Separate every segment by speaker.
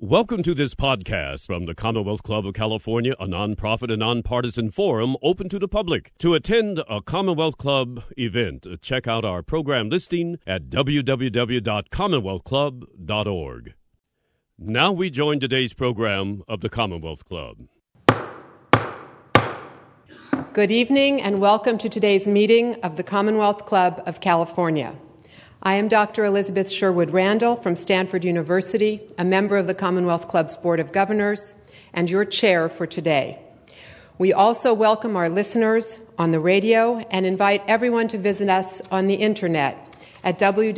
Speaker 1: Welcome to this podcast from the Commonwealth Club of California, a nonprofit and nonpartisan forum open to the public. To attend a Commonwealth Club event, check out our program listing at www.commonwealthclub.org. Now we join today's program of the Commonwealth Club.
Speaker 2: Good evening and welcome to today's meeting of the Commonwealth Club of California. I am Dr. Elizabeth Sherwood Randall from Stanford University, a member of the Commonwealth Club's Board of Governors, and your chair for today. We also welcome our listeners on the radio and invite everyone to visit us on the internet at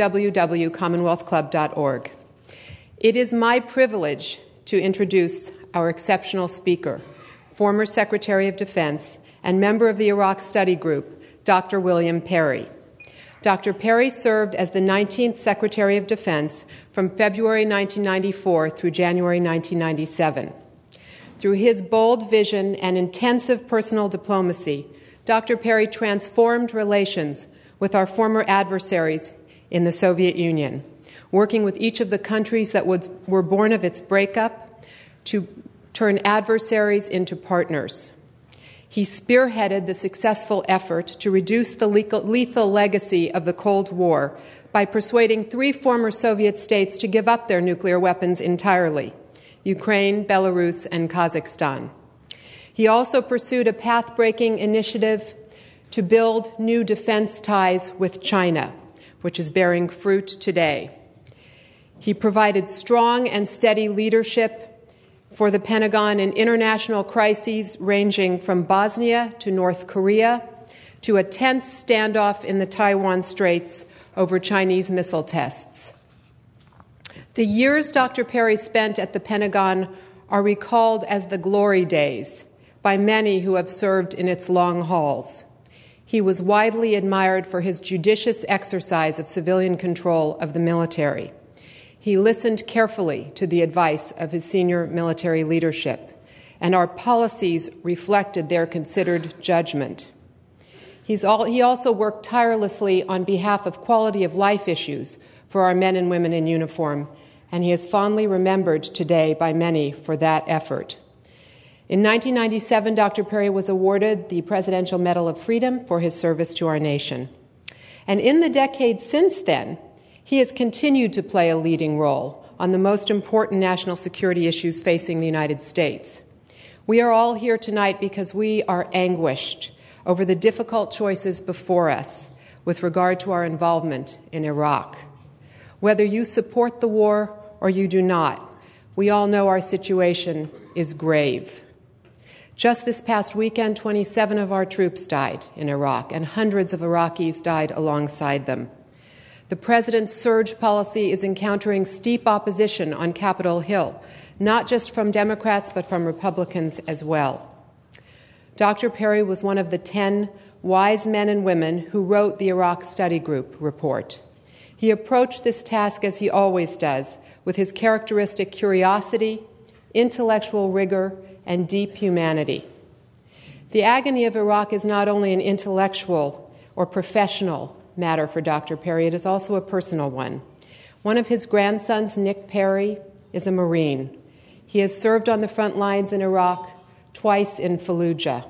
Speaker 2: www.commonwealthclub.org. It is my privilege to introduce our exceptional speaker, former Secretary of Defense and member of the Iraq Study Group, Dr. William Perry. Dr. Perry served as the 19th Secretary of Defense from February 1994 through January 1997. Through his bold vision and intensive personal diplomacy, Dr. Perry transformed relations with our former adversaries in the Soviet Union, working with each of the countries that were born of its breakup to turn adversaries into partners. He spearheaded the successful effort to reduce the lethal legacy of the Cold War by persuading 3 former Soviet states to give up their nuclear weapons entirely: Ukraine, Belarus, and Kazakhstan. He also pursued a path-breaking initiative to build new defense ties with China, which is bearing fruit today. He provided strong and steady leadership for the Pentagon in international crises ranging from Bosnia to North Korea to a tense standoff in the Taiwan Straits over Chinese missile tests. The years Dr. Perry spent at the Pentagon are recalled as the glory days by many who have served in its long halls. He was widely admired for his judicious exercise of civilian control of the military. He listened carefully to the advice of his senior military leadership, and our policies reflected their considered judgment. He also worked tirelessly on behalf of quality of life issues for our men and women in uniform, and he is fondly remembered today by many for that effort. In 1997, Dr. Perry was awarded the Presidential Medal of Freedom for his service to our nation. And in the decades since then, he has continued to play a leading role on the most important national security issues facing the United States. We are all here tonight because we are anguished over the difficult choices before us with regard to our involvement in Iraq. Whether you support the war or you do not, we all know our situation is grave. Just this past weekend, 27 of our troops died in Iraq, and hundreds of Iraqis died alongside them. The president's surge policy is encountering steep opposition on Capitol Hill, not just from Democrats, but from Republicans as well. Dr. Perry was one of the 10 wise men and women who wrote the Iraq Study Group report. He approached this task, as he always does, with his characteristic curiosity, intellectual rigor, and deep humanity. The agony of Iraq is not only an intellectual or professional matter for Dr. Perry, it is also a personal one. One of his grandsons, Nick Perry, is a Marine. He has served on the front lines in Iraq, twice in Fallujah.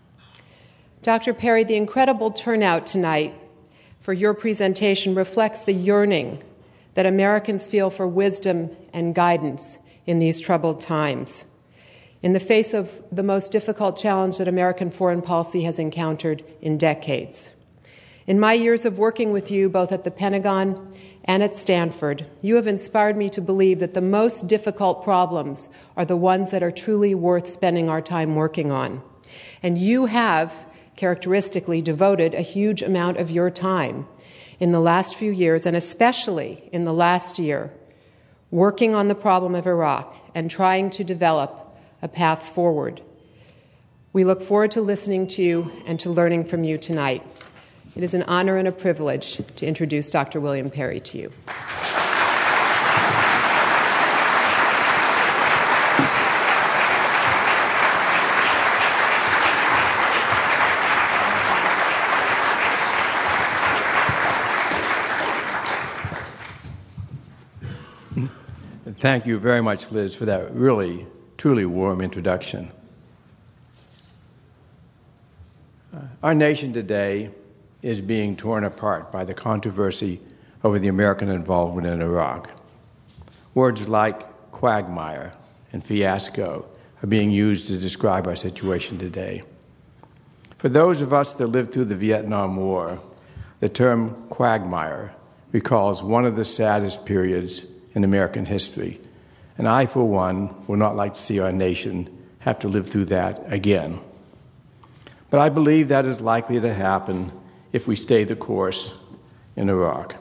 Speaker 2: Dr. Perry, the incredible turnout tonight for your presentation reflects the yearning that Americans feel for wisdom and guidance in these troubled times, in the face of the most difficult challenge that American foreign policy has encountered in decades. In my years of working with you, both at the Pentagon and at Stanford, you have inspired me to believe that the most difficult problems are the ones that are truly worth spending our time working on. And you have, characteristically, devoted a huge amount of your time in the last few years, and especially in the last year, working on the problem of Iraq and trying to develop a path forward. We look forward to listening to you and to learning from you tonight. It is an honor and a privilege to introduce Dr. William Perry to you.
Speaker 3: Thank you very much, Liz, for that really, truly warm introduction. Our nation today is being torn apart by the controversy over the American involvement in Iraq. Words like quagmire and fiasco are being used to describe our situation today. For those of us that lived through the Vietnam War, the term quagmire recalls one of the saddest periods in American history, and I, for one, would not like to see our nation have to live through that again. But I believe that is likely to happen if we stay the course in Iraq.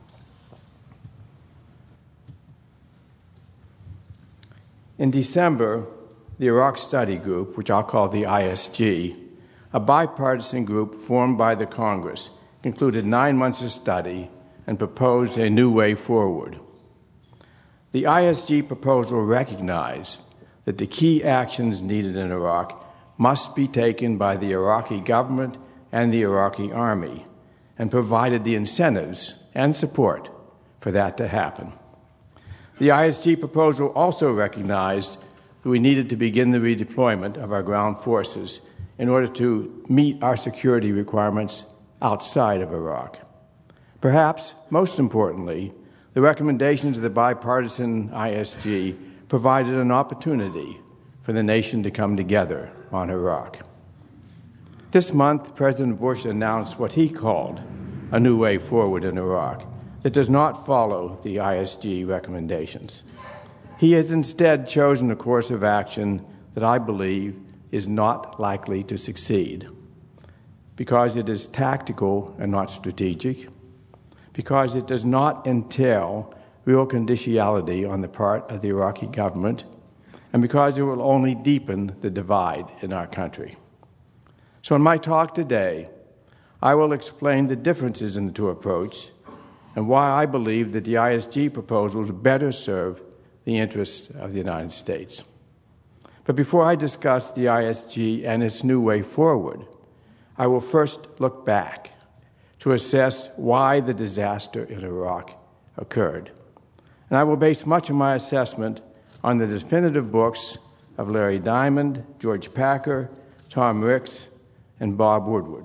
Speaker 3: In December, the Iraq Study Group, which I'll call the ISG, a bipartisan group formed by the Congress, concluded 9 months of study and proposed a new way forward. The ISG proposal recognized that the key actions needed in Iraq must be taken by the Iraqi government and the Iraqi army, and provided the incentives and support for that to happen. The ISG proposal also recognized that we needed to begin the redeployment of our ground forces in order to meet our security requirements outside of Iraq. Perhaps most importantly, the recommendations of the bipartisan ISG provided an opportunity for the nation to come together on Iraq. This month, President Bush announced what he called a new way forward in Iraq that does not follow the ISG recommendations. He has instead chosen a course of action that I believe is not likely to succeed because it is tactical and not strategic, because it does not entail real conditionality on the part of the Iraqi government, and because it will only deepen the divide in our country. So in my talk today, I will explain the differences in the two approaches and why I believe that the ISG proposals better serve the interests of the United States. But before I discuss the ISG and its new way forward, I will first look back to assess why the disaster in Iraq occurred. And I will base much of my assessment on the definitive books of Larry Diamond, George Packer, Tom Ricks, and Bob Woodward.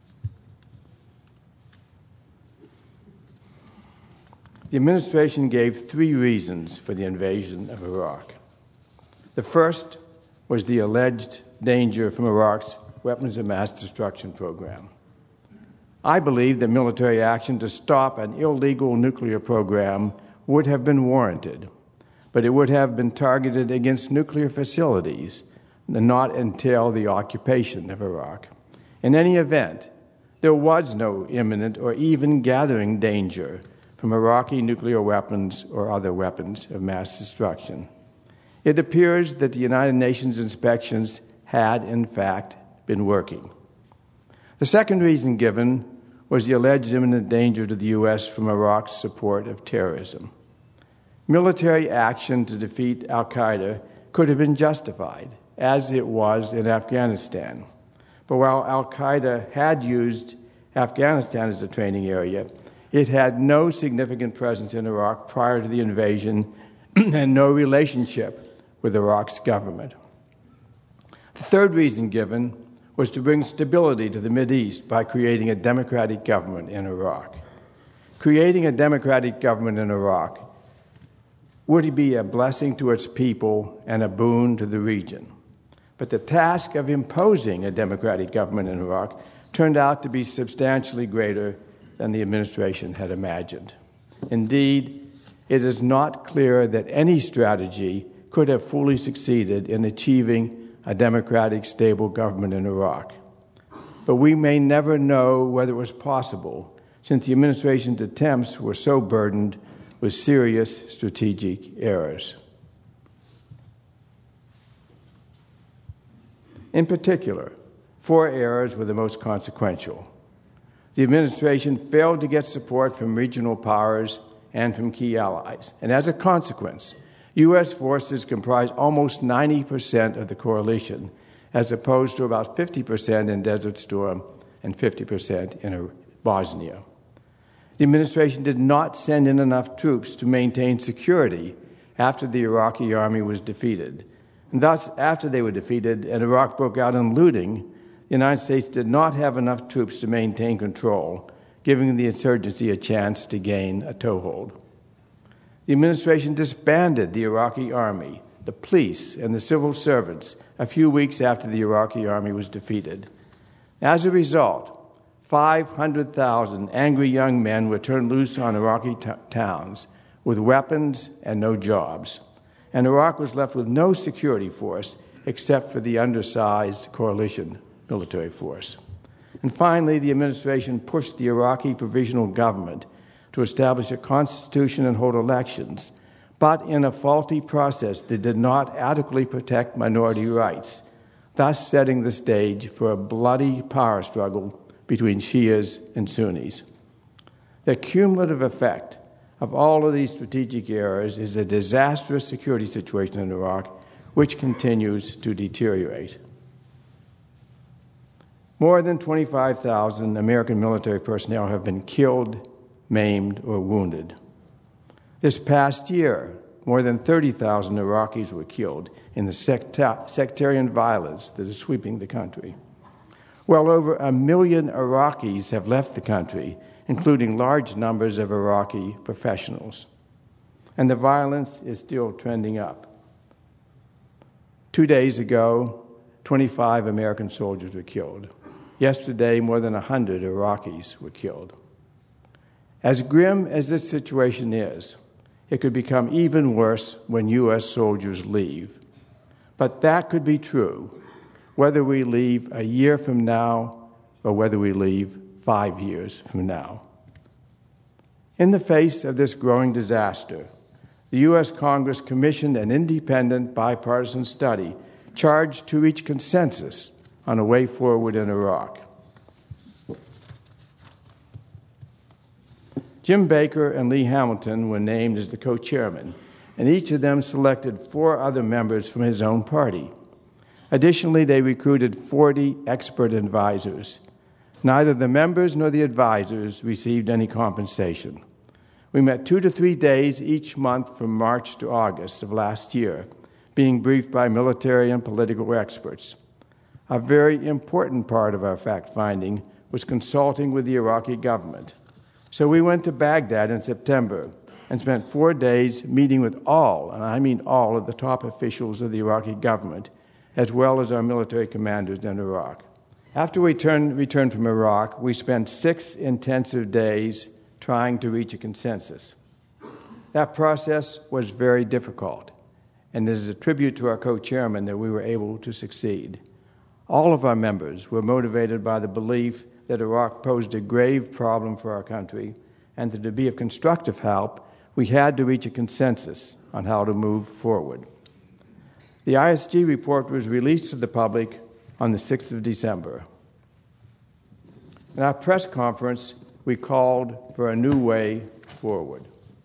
Speaker 3: The administration gave 3 reasons for the invasion of Iraq. The first was the alleged danger from Iraq's weapons of mass destruction program. I believe that military action to stop an illegal nuclear program would have been warranted, but it would have been targeted against nuclear facilities and not entail the occupation of Iraq. In any event, there was no imminent or even gathering danger from Iraqi nuclear weapons or other weapons of mass destruction. It appears that the United Nations inspections had, in fact, been working. The second reason given was the alleged imminent danger to the U.S. from Iraq's support of terrorism. Military action to defeat al-Qaeda could have been justified, as it was in Afghanistan. But while al-Qaeda had used Afghanistan as a training area, it had no significant presence in Iraq prior to the invasion and no relationship with Iraq's government. The third reason given was to bring stability to the Mideast by creating a democratic government in Iraq. Creating a democratic government in Iraq would be a blessing to its people and a boon to the region. But the task of imposing a democratic government in Iraq turned out to be substantially greater than the administration had imagined. Indeed, it is not clear that any strategy could have fully succeeded in achieving a democratic, stable government in Iraq. But we may never know whether it was possible, since the administration's attempts were so burdened with serious strategic errors. In particular, 4 errors were the most consequential. The administration failed to get support from regional powers and from key allies, and as a consequence, U.S. forces comprised almost 90% of the coalition, as opposed to about 50% in Desert Storm and 50% in Bosnia. The administration did not send in enough troops to maintain security after the Iraqi army was defeated. And thus, after they were defeated and Iraq broke out in looting, the United States did not have enough troops to maintain control, giving the insurgency a chance to gain a toehold. The administration disbanded the Iraqi army, the police, and the civil servants a few weeks after the Iraqi army was defeated. As a result, 500,000 angry young men were turned loose on Iraqi towns with weapons and no jobs, and Iraq was left with no security force except for the undersized coalition military force. And finally, the administration pushed the Iraqi provisional government to establish a constitution and hold elections, but in a faulty process that did not adequately protect minority rights, thus setting the stage for a bloody power struggle between Shias and Sunnis. The cumulative effect of all of these strategic errors is a disastrous security situation in Iraq, which continues to deteriorate. More than 25,000 American military personnel have been killed, maimed, or wounded. This past year, more than 30,000 Iraqis were killed in the sectarian violence that is sweeping the country. Well over 1 million Iraqis have left the country, including large numbers of Iraqi professionals. And the violence is still trending up. 2 days ago, 25 American soldiers were killed. Yesterday, more than 100 Iraqis were killed. As grim as this situation is, it could become even worse when U.S. soldiers leave. But that could be true whether we leave a year from now or whether we leave 5 years from now. In the face of this growing disaster, the U.S. Congress commissioned an independent bipartisan study charged to reach consensus on a way forward in Iraq. Jim Baker and Lee Hamilton were named as the co-chairmen, and each of them selected 4 other members from his own party. Additionally, they recruited 40 expert advisors. Neither the members nor the advisors received any compensation. We met 2 to 3 days each month from March to August of last year, being briefed by military and political experts. A very important part of our fact-finding was consulting with the Iraqi government. So we went to Baghdad in September and spent 4 days meeting with all, and I mean all, of the top officials of the Iraqi government, as well as our military commanders in Iraq. After we returned from Iraq, we spent 6 intensive days trying to reach a consensus. That process was very difficult, and it is a tribute to our co-chairman that we were able to succeed. All of our members were motivated by the belief that Iraq posed a grave problem for our country, and that to be of constructive help, we had to reach a consensus on how to move forward. The ISG report was released to the public on the 6th of December. In our press conference, we called for a new way forward.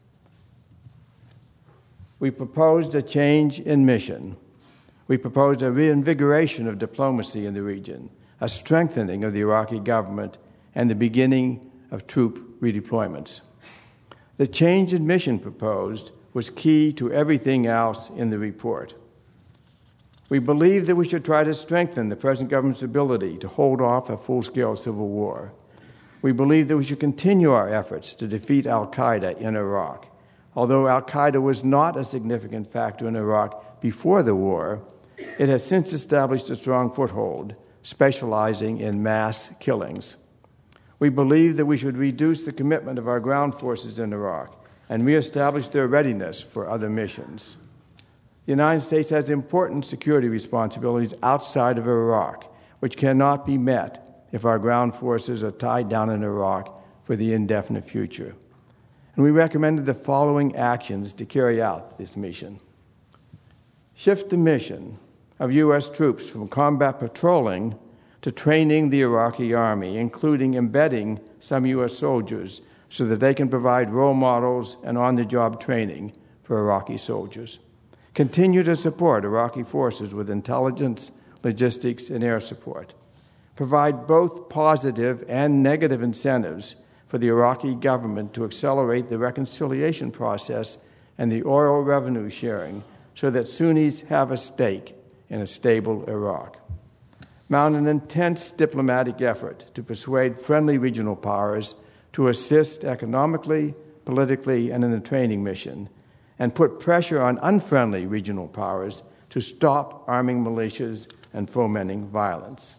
Speaker 3: We proposed a change in mission. We proposed a reinvigoration of diplomacy in the region, a strengthening of the Iraqi government, and the beginning of troop redeployments. The change in mission proposed was key to everything else in the report. We believe that we should try to strengthen the present government's ability to hold off a full-scale civil war. We believe that we should continue our efforts to defeat al-Qaeda in Iraq. Although al-Qaeda was not a significant factor in Iraq before the war, it has since established a strong foothold, specializing in mass killings. We believe that we should reduce the commitment of our ground forces in Iraq and reestablish their readiness for other missions. The United States has important security responsibilities outside of Iraq, which cannot be met if our ground forces are tied down in Iraq for the indefinite future. And we recommended the following actions to carry out this mission. Shift the mission of U.S. troops from combat patrolling to training the Iraqi army, including embedding some U.S. soldiers so that they can provide role models and on-the-job training for Iraqi soldiers. Continue to support Iraqi forces with intelligence, logistics, and air support. Provide both positive and negative incentives for the Iraqi government to accelerate the reconciliation process and the oil revenue sharing so that Sunnis have a stake in a stable Iraq. Mount an intense diplomatic effort to persuade friendly regional powers to assist economically, politically, and in the training mission, and put pressure on unfriendly regional powers to stop arming militias and fomenting violence.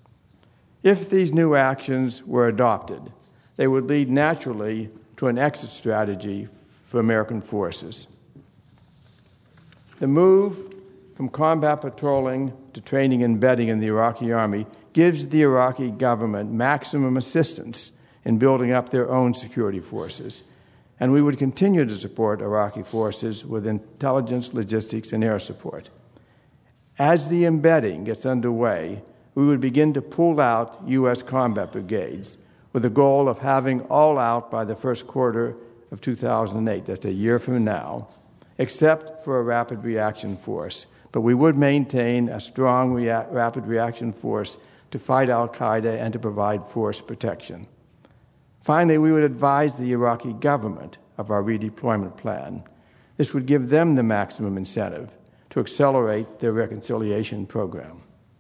Speaker 3: If these new actions were adopted, they would lead naturally to an exit strategy for American forces. The move from combat patrolling to training and vetting in the Iraqi army gives the Iraqi government maximum assistance in building up their own security forces, and we would continue to support Iraqi forces with intelligence, logistics, and air support. As the embedding gets underway, we would begin to pull out U.S. combat brigades with the goal of having all out by the first quarter of 2008. That's a year from now, except for a rapid reaction force. But we would maintain a strong rapid reaction force to fight al-Qaeda and to provide force protection. Finally, we would advise the Iraqi government of our redeployment plan. This would give them the maximum incentive to accelerate their reconciliation program.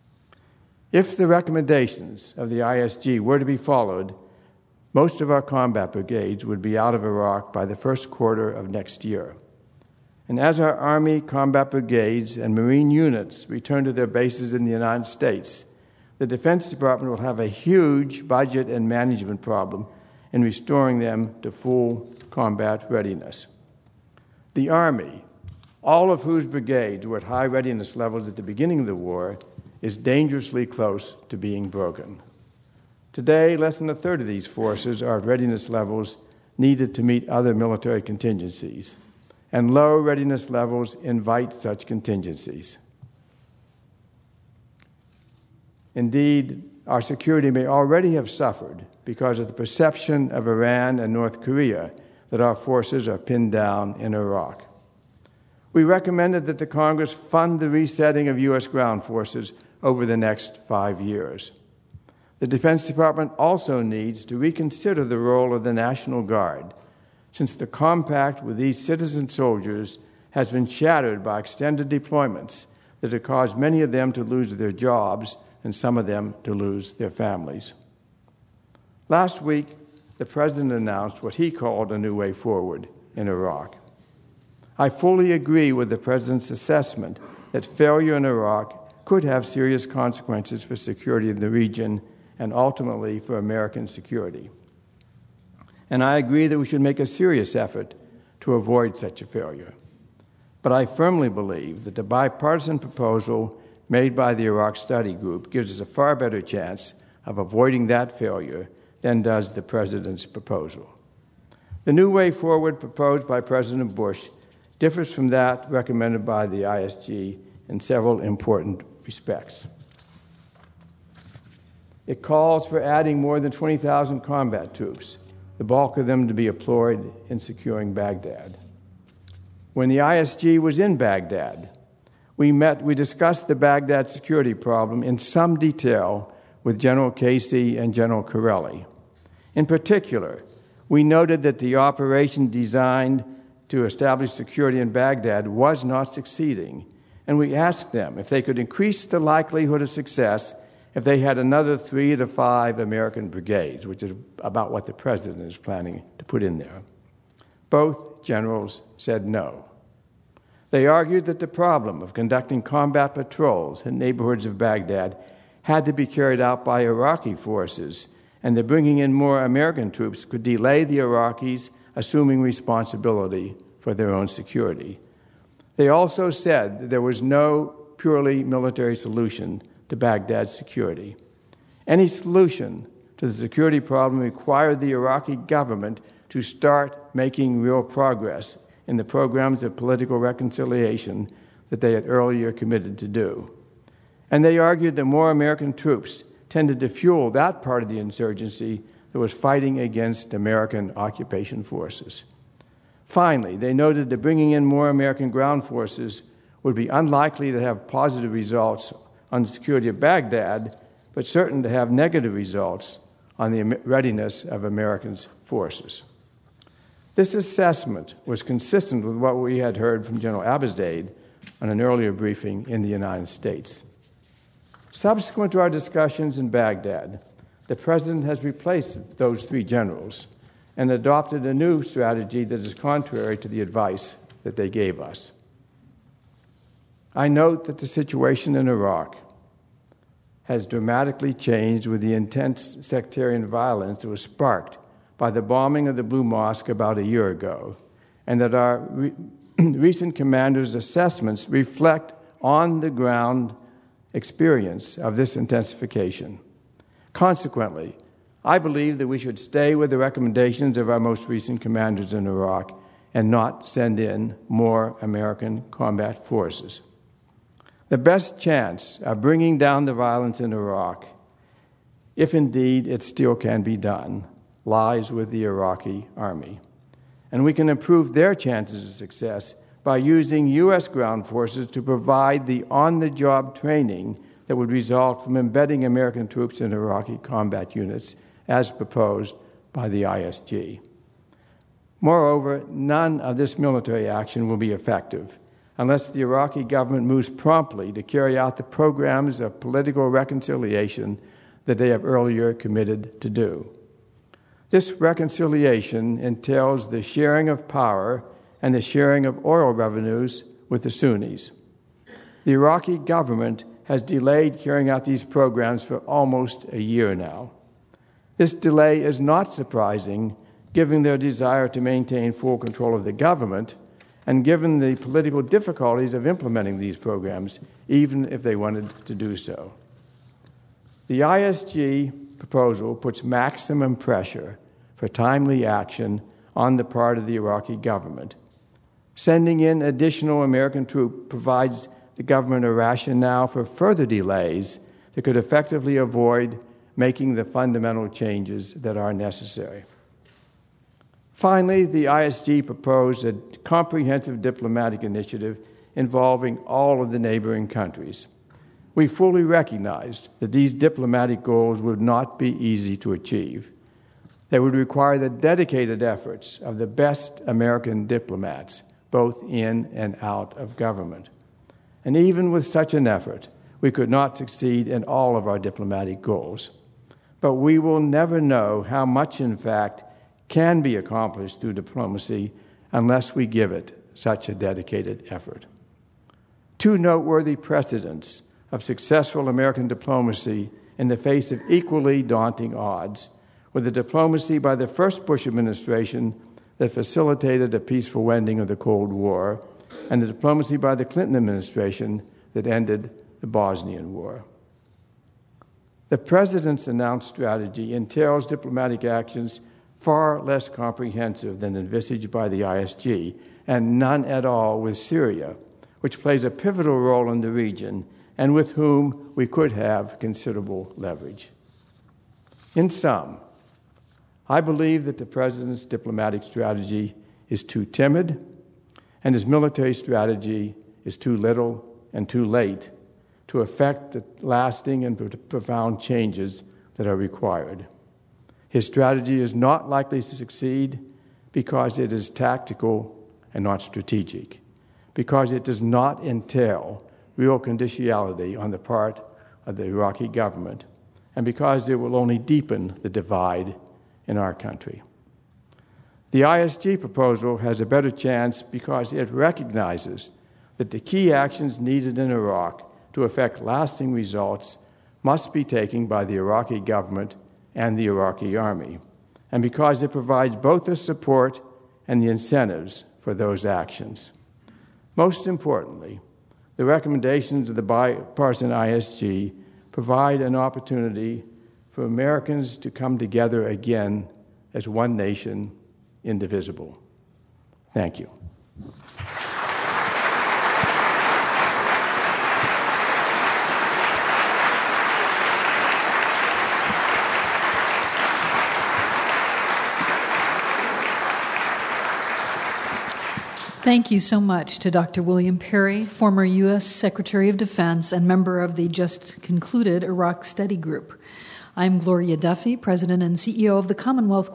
Speaker 3: If the recommendations of the ISG were to be followed, most of our combat brigades would be out of Iraq by the first quarter of next year. And as our Army combat brigades and Marine units return to their bases in the United States, the Defense Department will have a huge budget and management problem in restoring them to full combat readiness. The Army, all of whose brigades were at high readiness levels at the beginning of the war, is dangerously close to being broken. Today, less than a third of these forces are at readiness levels needed to meet other military contingencies, and low readiness levels invite such contingencies. Indeed, our security may already have suffered because of the perception of Iran and North Korea that our forces are pinned down in Iraq. We recommended that the Congress fund the resetting of U.S. ground forces over the next 5 years. The Defense Department also needs to reconsider the role of the National Guard, since the compact with these citizen soldiers has been shattered by extended deployments that have caused many of them to lose their jobs and some of them to lose their families. Last week, the President announced what he called a new way forward in Iraq. I fully agree with the President's assessment that failure in Iraq could have serious consequences for security in the region and ultimately for American security. And I agree that we should make a serious effort to avoid such a failure. But I firmly believe that the bipartisan proposal made by the Iraq Study Group gives us a far better chance of avoiding that failure than does the President's proposal. The new way forward proposed by President Bush differs from that recommended by the ISG in several important respects. It calls for adding more than 20,000 combat troops, the bulk of them to be deployed in securing Baghdad. When the ISG was in Baghdad, we discussed the Baghdad security problem in some detail with General Casey and General Corelli. In particular, we noted that the operation designed to establish security in Baghdad was not succeeding, and we asked them if they could increase the likelihood of success if they had another 3 to 5 American brigades, which is about what the President is planning to put in there. Both generals said no. They argued that the problem of conducting combat patrols in neighborhoods of Baghdad had to be carried out by Iraqi forces, and that bringing in more American troops could delay the Iraqis assuming responsibility for their own security. They also said that there was no purely military solution to Baghdad's security. Any solution to the security problem required the Iraqi government to start making real progress in the programs of political reconciliation that they had earlier committed to do. And they argued that more American troops tended to fuel that part of the insurgency that was fighting against American occupation forces. Finally, they noted that bringing in more American ground forces would be unlikely to have positive results on the security of Baghdad, but certain to have negative results on the readiness of Americans' forces. This assessment was consistent with what we had heard from General Abizaid on an earlier briefing in the United States. Subsequent to our discussions in Baghdad, the President has replaced those three generals and adopted a new strategy that is contrary to the advice that they gave us. I note that the situation in Iraq has dramatically changed with the intense sectarian violence that was sparked by the bombing of the Blue Mosque about a year ago, and that our recent commanders' assessments reflect on-the-ground experience of this intensification. Consequently, I believe that we should stay with the recommendations of our most recent commanders in Iraq and not send in more American combat forces. The best chance of bringing down the violence in Iraq, if indeed it still can be done, lies with the Iraqi army. And we can improve their chances of success by using U.S. ground forces to provide the on-the-job training that would result from embedding American troops in Iraqi combat units as proposed by the ISG. Moreover, none of this military action will be effective unless the Iraqi government moves promptly to carry out the programs of political reconciliation that they have earlier committed to do. This reconciliation entails the sharing of power and the sharing of oil revenues with the Sunnis. The Iraqi government has delayed carrying out these programs for almost a year now. This delay is not surprising, given their desire to maintain full control of the government and given the political difficulties of implementing these programs, even if they wanted to do so. The ISG proposal puts maximum pressure for timely action on the part of the Iraqi government. Sending in additional American troops provides the government a rationale for further delays that could effectively avoid making the fundamental changes that are necessary. Finally, the ISG proposed a comprehensive diplomatic initiative involving all of the neighboring countries. We fully recognized that these diplomatic goals would not be easy to achieve. They would require the dedicated efforts of the best American diplomats, both in and out of government. And even with such an effort, we could not succeed in all of our diplomatic goals. But we will never know how much, in fact, can be accomplished through diplomacy unless we give it such a dedicated effort. Two noteworthy precedents of successful American diplomacy in the face of equally daunting odds were the diplomacy by the first Bush administration that facilitated a peaceful ending of the Cold War, and the diplomacy by the Clinton administration that ended the Bosnian War. The President's announced strategy entails diplomatic actions far less comprehensive than envisaged by the ISG, and none at all with Syria, which plays a pivotal role in the region and with whom we could have considerable leverage. In sum, I believe that the President's diplomatic strategy is too timid, and his military strategy is too little and too late to effect the lasting and profound changes that are required. His strategy is not likely to succeed because it is tactical and not strategic, because it does not entail real conditionality on the part of the Iraqi government, and because it will only deepen the divide in our country. The ISG proposal has a better chance because it recognizes that the key actions needed in Iraq to effect lasting results must be taken by the Iraqi government and the Iraqi army, and because it provides both the support and the incentives for those actions. Most importantly, the recommendations of the bipartisan ISG provide an opportunity for Americans to come together again as one nation, indivisible. Thank you.
Speaker 4: Thank you so much to Dr. William Perry, former U.S. Secretary of Defense and member of the just concluded Iraq Study Group. I'm Gloria Duffy, President and CEO of the Commonwealth Club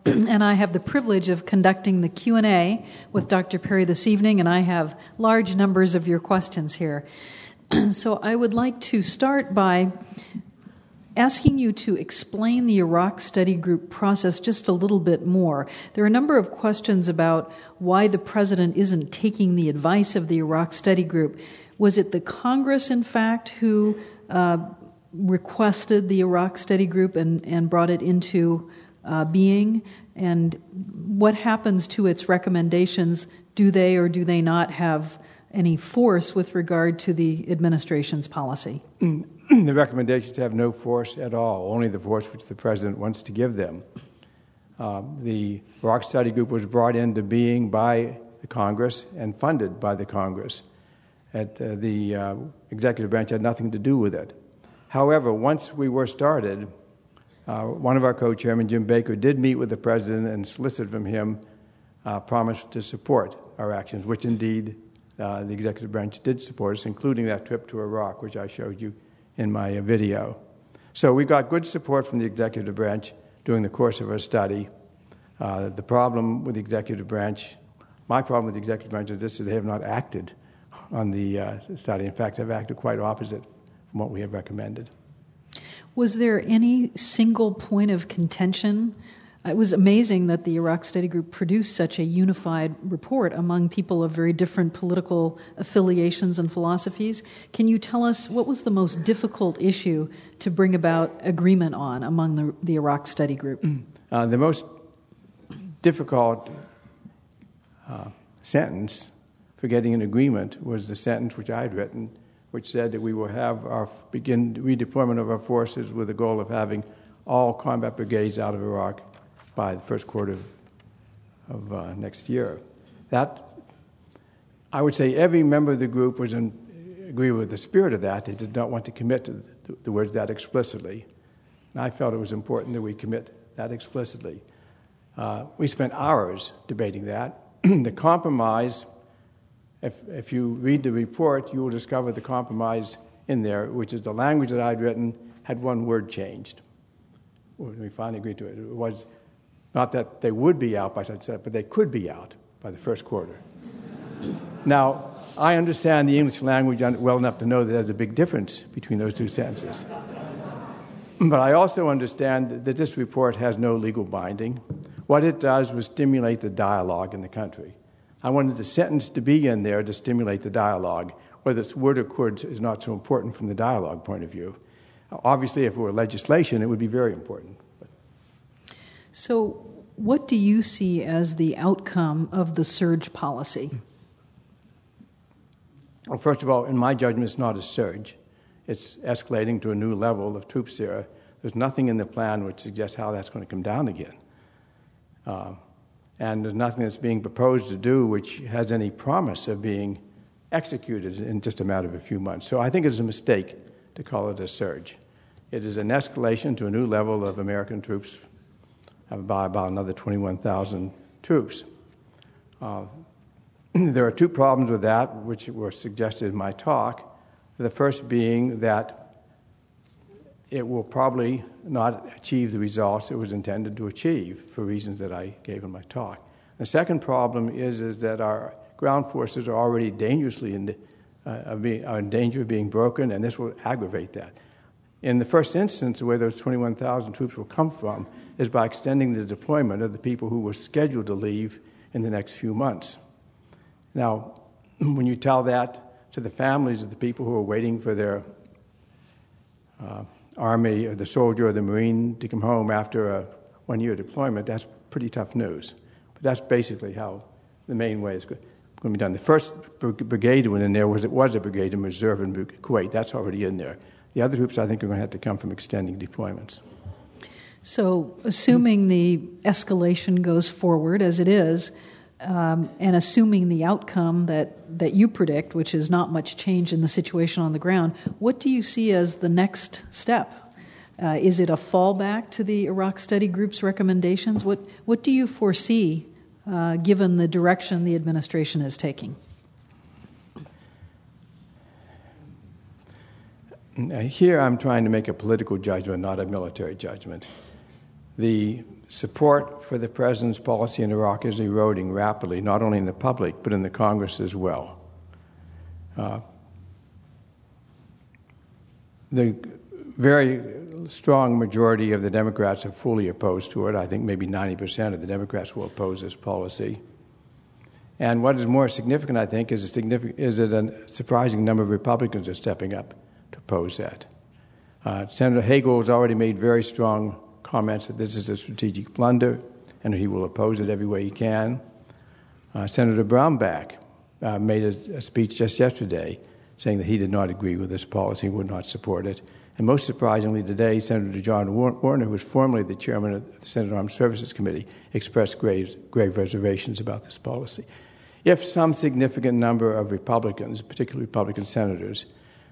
Speaker 4: and I have the privilege of conducting the Q&A with Dr. Perry this evening, and I have large numbers of your questions here. So I would like to start by asking you to explain the Iraq Study Group process just a little bit more. There are a number of questions about why the President isn't taking the advice of the Iraq Study Group. Was it the Congress, in fact, who requested the Iraq Study Group and brought it into being? And what happens to its recommendations? Do they or do they not have any force with regard to the administration's policy?
Speaker 3: The recommendations have no force at all, only the force which the President wants to give them. The Iraq Study Group was brought into being by the Congress and funded by the Congress. The executive branch had nothing to do with it. However, once we were started, one of our co-chairmen, Jim Baker, did meet with the President and solicited from him promise to support our actions, which indeed the executive branch did support us, including that trip to Iraq, which I showed you in my video. So we got good support from the executive branch during the course of our study. The problem with the executive branch, my problem with the executive branch is this, is they have not acted on the study. In fact, they've acted quite opposite from what we have recommended.
Speaker 4: Was there any single point of contention? It was amazing that the Iraq Study Group produced such a unified report among people of very different political affiliations and philosophies. Can you tell us what was the most difficult issue to bring about agreement on among the Iraq Study Group?
Speaker 3: The most difficult sentence for getting an agreement was the sentence which I had written, which said that we will begin redeployment of our forces with the goal of having all combat brigades out of Iraq by the first quarter of next year. That, I would say every member of the group was agree with the spirit of that. They did not want to commit to the words that explicitly. And I felt it was important that we commit that explicitly. We spent hours debating that. The compromise, if you read the report, you will discover the compromise in there, which is the language that I'd written had one word changed. We finally agreed to it. It was not that they would be out by such but they could be out by the first quarter. Now, I understand the English language well enough to know that there's a big difference between those two sentences. But I also understand that this report has no legal binding. What it does was stimulate the dialogue in the country. I wanted the sentence to be in there to stimulate the dialogue. Whether it's word or chord is not so important from the dialogue point of view. Obviously, if it were legislation, it would be very important.
Speaker 4: So what do you see as the outcome of the surge policy?
Speaker 3: Well, first of all, in my judgment, it's not a surge. It's escalating to a new level of troops there. There's nothing in the plan which suggests how that's going to come down again. And there's nothing that's being proposed to do which has any promise of being executed in just a matter of a few months. So I think it's a mistake to call it a surge. It is an escalation to a new level of American troops by about another 21,000 troops. There are two problems with that, which were suggested in my talk. The first being that it will probably not achieve the results it was intended to achieve for reasons that I gave in my talk. The second problem is that our ground forces are already dangerously in danger of being broken, and this will aggravate that. In the first instance, where those 21,000 troops will come from is by extending the deployment of the people who were scheduled to leave in the next few months. Now, when you tell that to the families of the people who are waiting for their Army or the soldier or the Marine to come home after a one-year deployment, that's pretty tough news. But that's basically how the main way is going to be done. The first brigade went in there was a brigade in reserve in Kuwait. That's already in there. The other troops, I think, are going to have to come from extending deployments.
Speaker 4: So, assuming the escalation goes forward as it is, and assuming the outcome that you predict, which is not much change in the situation on the ground, what do you see as the next step? Is it a fallback to the Iraq Study Group's recommendations? What do you foresee, given the direction the administration is taking?
Speaker 3: Here I'm trying to make a political judgment, not a military judgment. the support for the President's policy in Iraq is eroding rapidly, not only in the public, but in the Congress as well. The very strong majority of the Democrats are fully opposed to it. I think maybe 90% of the Democrats will oppose this policy. And what is more significant, I think, is that a surprising number of Republicans are stepping up to oppose that. Senator Hagel has already made very strong comments that this is a strategic blunder, and he will oppose it every way he can. Senator Brownback made a speech just yesterday saying that he did not agree with this policy and would not support it. And most surprisingly today, Senator John Warner, who was formerly the chairman of the Senate Armed Services Committee, expressed grave reservations about this policy. If some significant number of Republicans, particularly Republican senators,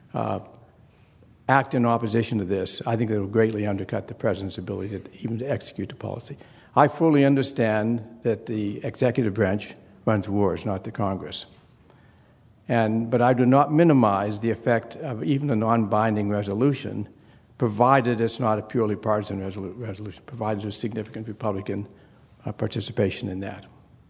Speaker 3: act in opposition to this, I think it will greatly undercut the President's ability to execute the policy. I fully understand that the executive branch runs wars, not the Congress. But I do not minimize the effect of even a non-binding resolution, provided it's not a purely partisan resolution, provided there's significant Republican participation in that.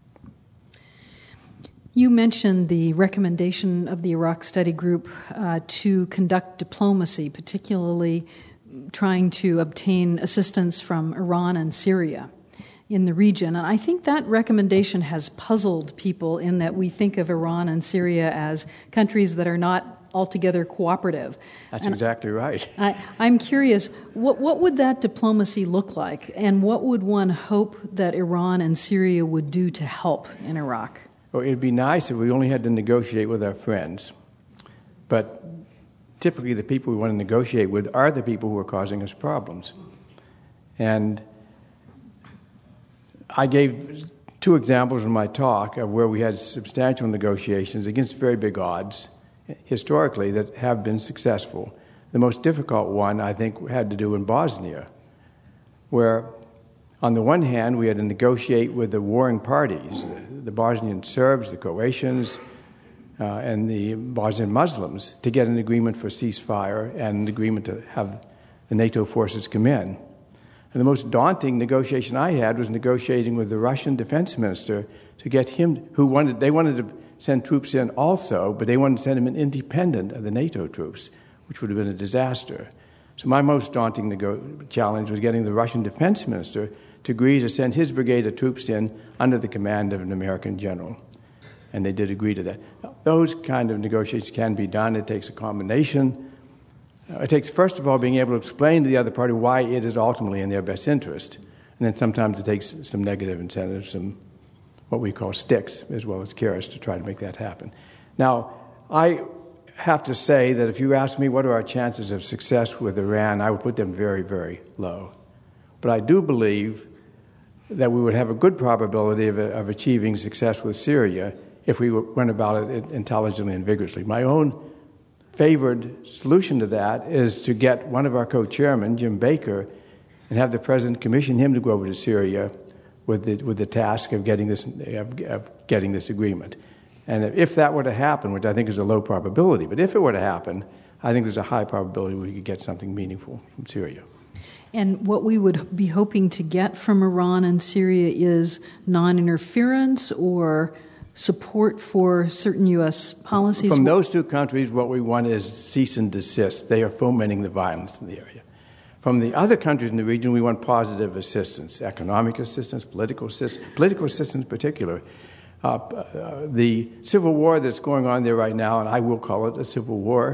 Speaker 4: You mentioned the recommendation of the Iraq Study Group to conduct diplomacy, particularly trying to obtain assistance from Iran and Syria in the region. And I think that recommendation has puzzled people in that we think of Iran and Syria as countries that are not altogether cooperative.
Speaker 3: That's exactly right.
Speaker 4: I'm curious, what would that diplomacy look like? And what would one hope that Iran and Syria would do to help in Iraq?
Speaker 3: Well, it'd be nice if we only had to negotiate with our friends. But typically the people we want to negotiate with are the people who are causing us problems. And I gave two examples in my talk of where we had substantial negotiations against very big odds, historically, that have been successful. The most difficult one, I think, had to do in Bosnia, where on the one hand, we had to negotiate with the warring parties, the Bosnian Serbs, the Croatians, and the Bosnian Muslims, to get an agreement for ceasefire and an agreement to have the NATO forces come in. And the most daunting negotiation I had was negotiating with the Russian defense minister to get him, they wanted to send troops in also, but they wanted to send him in independent of the NATO troops, which would have been a disaster. So my most daunting challenge was getting the Russian defense minister to agree to send his brigade of troops in under the command of an American general. And they did agree to that. Now, those kind of negotiations can be done. It takes a combination. It takes, first of all, being able to explain to the other party why it is ultimately in their best interest. And then sometimes it takes some negative incentives, some what we call sticks, as well as carrots, to try to make that happen. Now, I have to say that if you ask me what are our chances of success with Iran, I would put them very, very low. But I do believe that we would have a good probability of achieving success with Syria if we went about it intelligently and vigorously. My own favored solution to that is to get one of our co-chairmen, Jim Baker, and have the President commission him to go over to Syria with the task of getting this agreement. And if that were to happen, which I think is a low probability, but if it were to happen, I think there's a high probability we could get something meaningful from Syria.
Speaker 4: And what we would be hoping to get from Iran and Syria is non-interference or support for certain U.S. policies?
Speaker 3: From those two countries, what we want is cease and desist. They are fomenting the violence in the area. From the other countries in the region, we want positive assistance, economic assistance, political assistance in particular. The civil war that's going on there right now, and I will call it a civil war,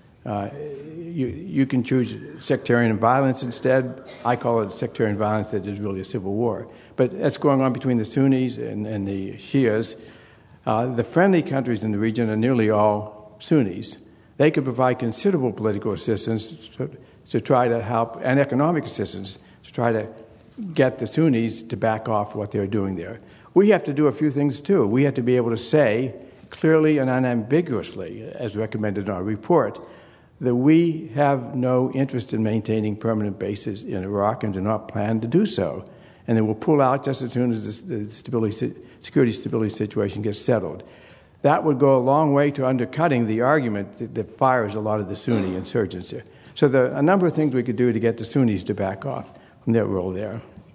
Speaker 3: you can choose sectarian violence instead. I call it sectarian violence that is really a civil war. But that's going on between the Sunnis and the Shias. The friendly countries in the region are nearly all Sunnis. They could provide considerable political assistance to try to help, and economic assistance to try to get the Sunnis to back off what they're doing there. We have to do a few things too. We have to be able to say clearly and unambiguously, as recommended in our report, that we have no interest in maintaining permanent bases in Iraq and do not plan to do so. And they will pull out just as soon as the security stability situation gets settled. That would go a long way to undercutting the argument that fires a lot of the Sunni insurgents here. So there are a number of things we could do to get the Sunnis to back off from their role there.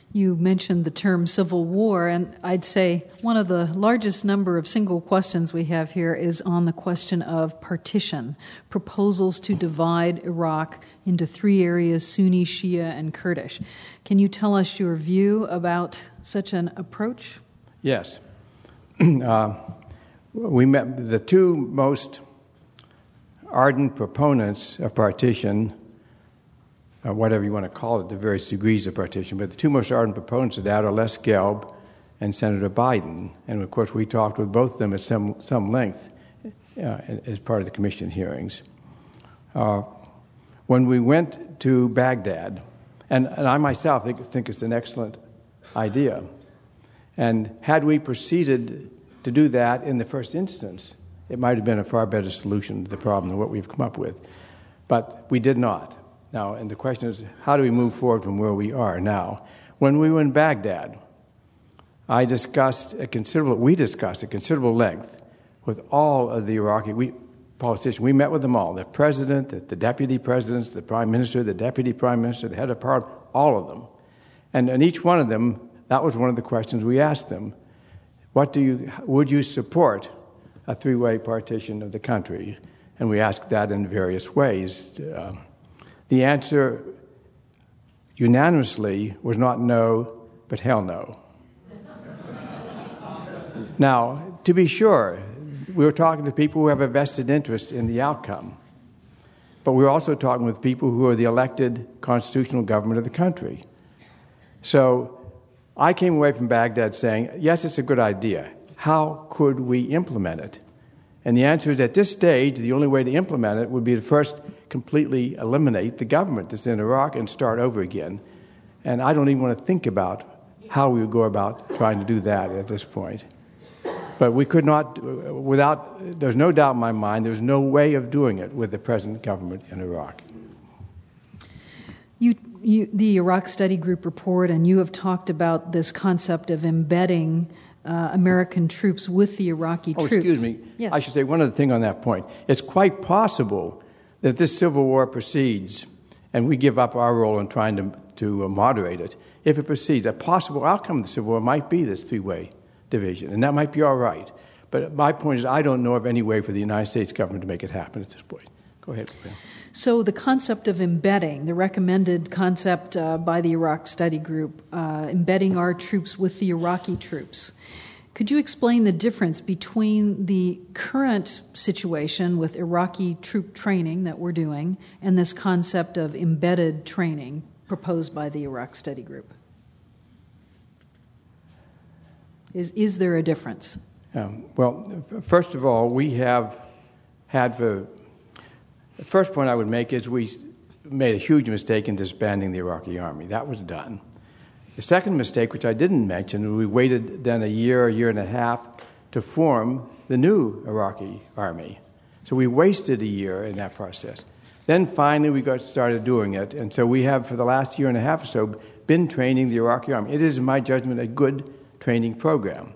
Speaker 4: You mentioned the term Civil War, and I'd say one of the largest number of single questions we have here is on the question of partition, proposals to divide Iraq into three areas, Sunni, Shia, and Kurdish. Can you tell us your view about such an approach?
Speaker 3: Yes. We met the two most ardent proponents of partition, whatever you want to call it, the various degrees of partition, but the two most ardent proponents of that are Les Gelb and Senator Biden. And, of course, we talked with both of them at some length as part of the commission hearings. When we went to Baghdad, and I myself think it's an excellent idea, and had we proceeded to do that in the first instance, it might have been a far better solution to the problem than what we've come up with. But we did not. Now, and the question is, how do we move forward from where we are now? When we were in Baghdad, we discussed at considerable length with all of the Iraqi politicians. We met with them all, the president, the deputy presidents, the prime minister, the deputy prime minister, the head of parliament, all of them. And each one of them, that was one of the questions we asked them. Would you support a three-way partition of the country? And we asked that in various ways. The answer unanimously was not no, but hell no. Now, to be sure, we were talking to people who have a vested interest in the outcome, but we were also talking with people who are the elected constitutional government of the country. So I came away from Baghdad saying, yes, it's a good idea. How could we implement it? And the answer is, at this stage, the only way to implement it would be to first completely eliminate the government that's in Iraq and start over again. And I don't even want to think about how we would go about trying to do that at this point. But we could not, there's no doubt in my mind, there's no way of doing it with the present government in Iraq.
Speaker 4: The Iraq Study Group report, and you have talked about this concept of embedding American troops with the Iraqi troops.
Speaker 3: Excuse me.
Speaker 4: Yes.
Speaker 3: I should say one other thing on that point. It's quite possible that this civil war proceeds and we give up our role in trying to moderate it. If it proceeds, a possible outcome of the civil war might be this three-way division, and that might be all right. But my point is, I don't know of any way for the United States government to make it happen at this point. Go ahead, Will.
Speaker 4: So the concept of embedding, the recommended concept by the Iraq Study Group, embedding our troops with the Iraqi troops. Could you explain the difference between the current situation with Iraqi troop training that we're doing and this concept of embedded training proposed by the Iraq Study Group? Is there a difference?
Speaker 3: Well, first of all, we have had the first point I would make is we made a huge mistake in disbanding the Iraqi army. That was done. The second mistake, which I didn't mention, we waited then a year and a half to form the new Iraqi army. So we wasted a year in that process. Then finally we got started doing it, and so we have for the last year and a half or so been training the Iraqi army. It is, in my judgment, a good training program.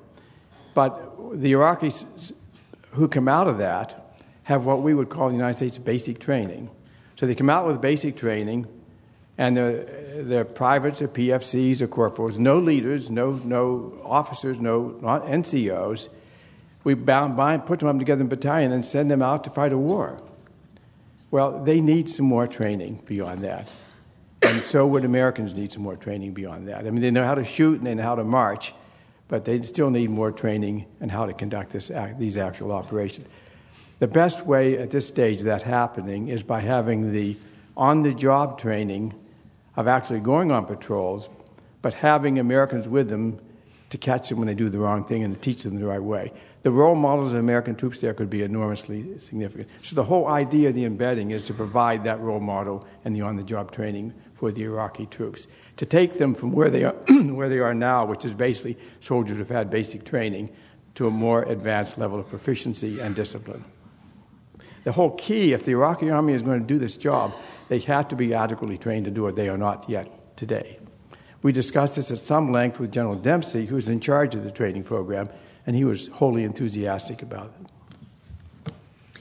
Speaker 3: But the Iraqis who come out of that have what we would call in the United States basic training. So they come out with basic training, and they're privates or PFCs or corporals, no leaders, no officers, not NCOs. We put them up together in a battalion and send them out to fight a war. Well, they need some more training beyond that. And so would Americans need some more training beyond that. I mean, they know how to shoot and they know how to march, but they still need more training in how to conduct these actual operations. The best way at this stage of that happening is by having the on-the-job training of actually going on patrols, but having Americans with them to catch them when they do the wrong thing and to teach them the right way. The role models of American troops there could be enormously significant. So the whole idea of the embedding is to provide that role model and the on-the-job training for the Iraqi troops. To take them from where they are now, which is basically soldiers who've had basic training, to a more advanced level of proficiency and discipline. The whole key, if the Iraqi army is going to do this job, they have to be adequately trained to do it. They are not yet today. We discussed this at some length with General Dempsey, who was in charge of the training program, and he was wholly enthusiastic about it.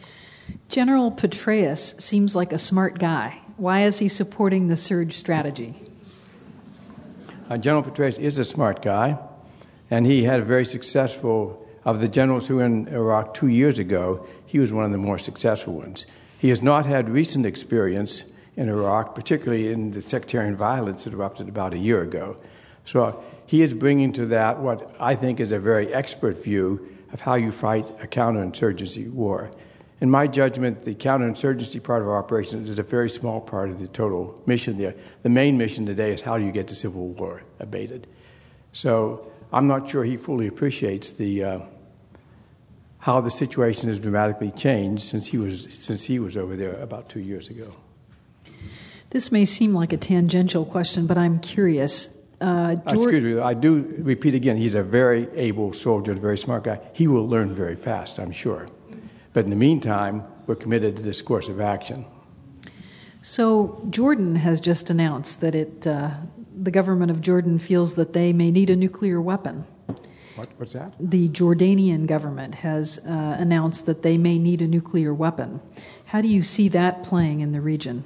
Speaker 4: General Petraeus seems like a smart guy. Why is he supporting the surge strategy?
Speaker 3: General Petraeus is a smart guy, and he had a very successful, of the generals who were in Iraq 2 years ago, he was one of the more successful ones. He has not had recent experience in Iraq, particularly in the sectarian violence that erupted about a year ago. So he is bringing to that what I think is a very expert view of how you fight a counterinsurgency war. In my judgment, the counterinsurgency part of our operation is a very small part of the total mission there. The main mission today is how do you get the civil war abated. So I'm not sure he fully appreciates how the situation has dramatically changed since he was over there about 2 years ago.
Speaker 4: This may seem like a tangential question, but I'm curious.
Speaker 3: Excuse me, I do repeat again, he's a very able soldier, a very smart guy. He will learn very fast, I'm sure. But in the meantime, we're committed to this course of action.
Speaker 4: So Jordan has just announced that the government of Jordan feels that they may need a nuclear weapon.
Speaker 3: What's that?
Speaker 4: The Jordanian government has announced that they may need a nuclear weapon. How do you see that playing in the region?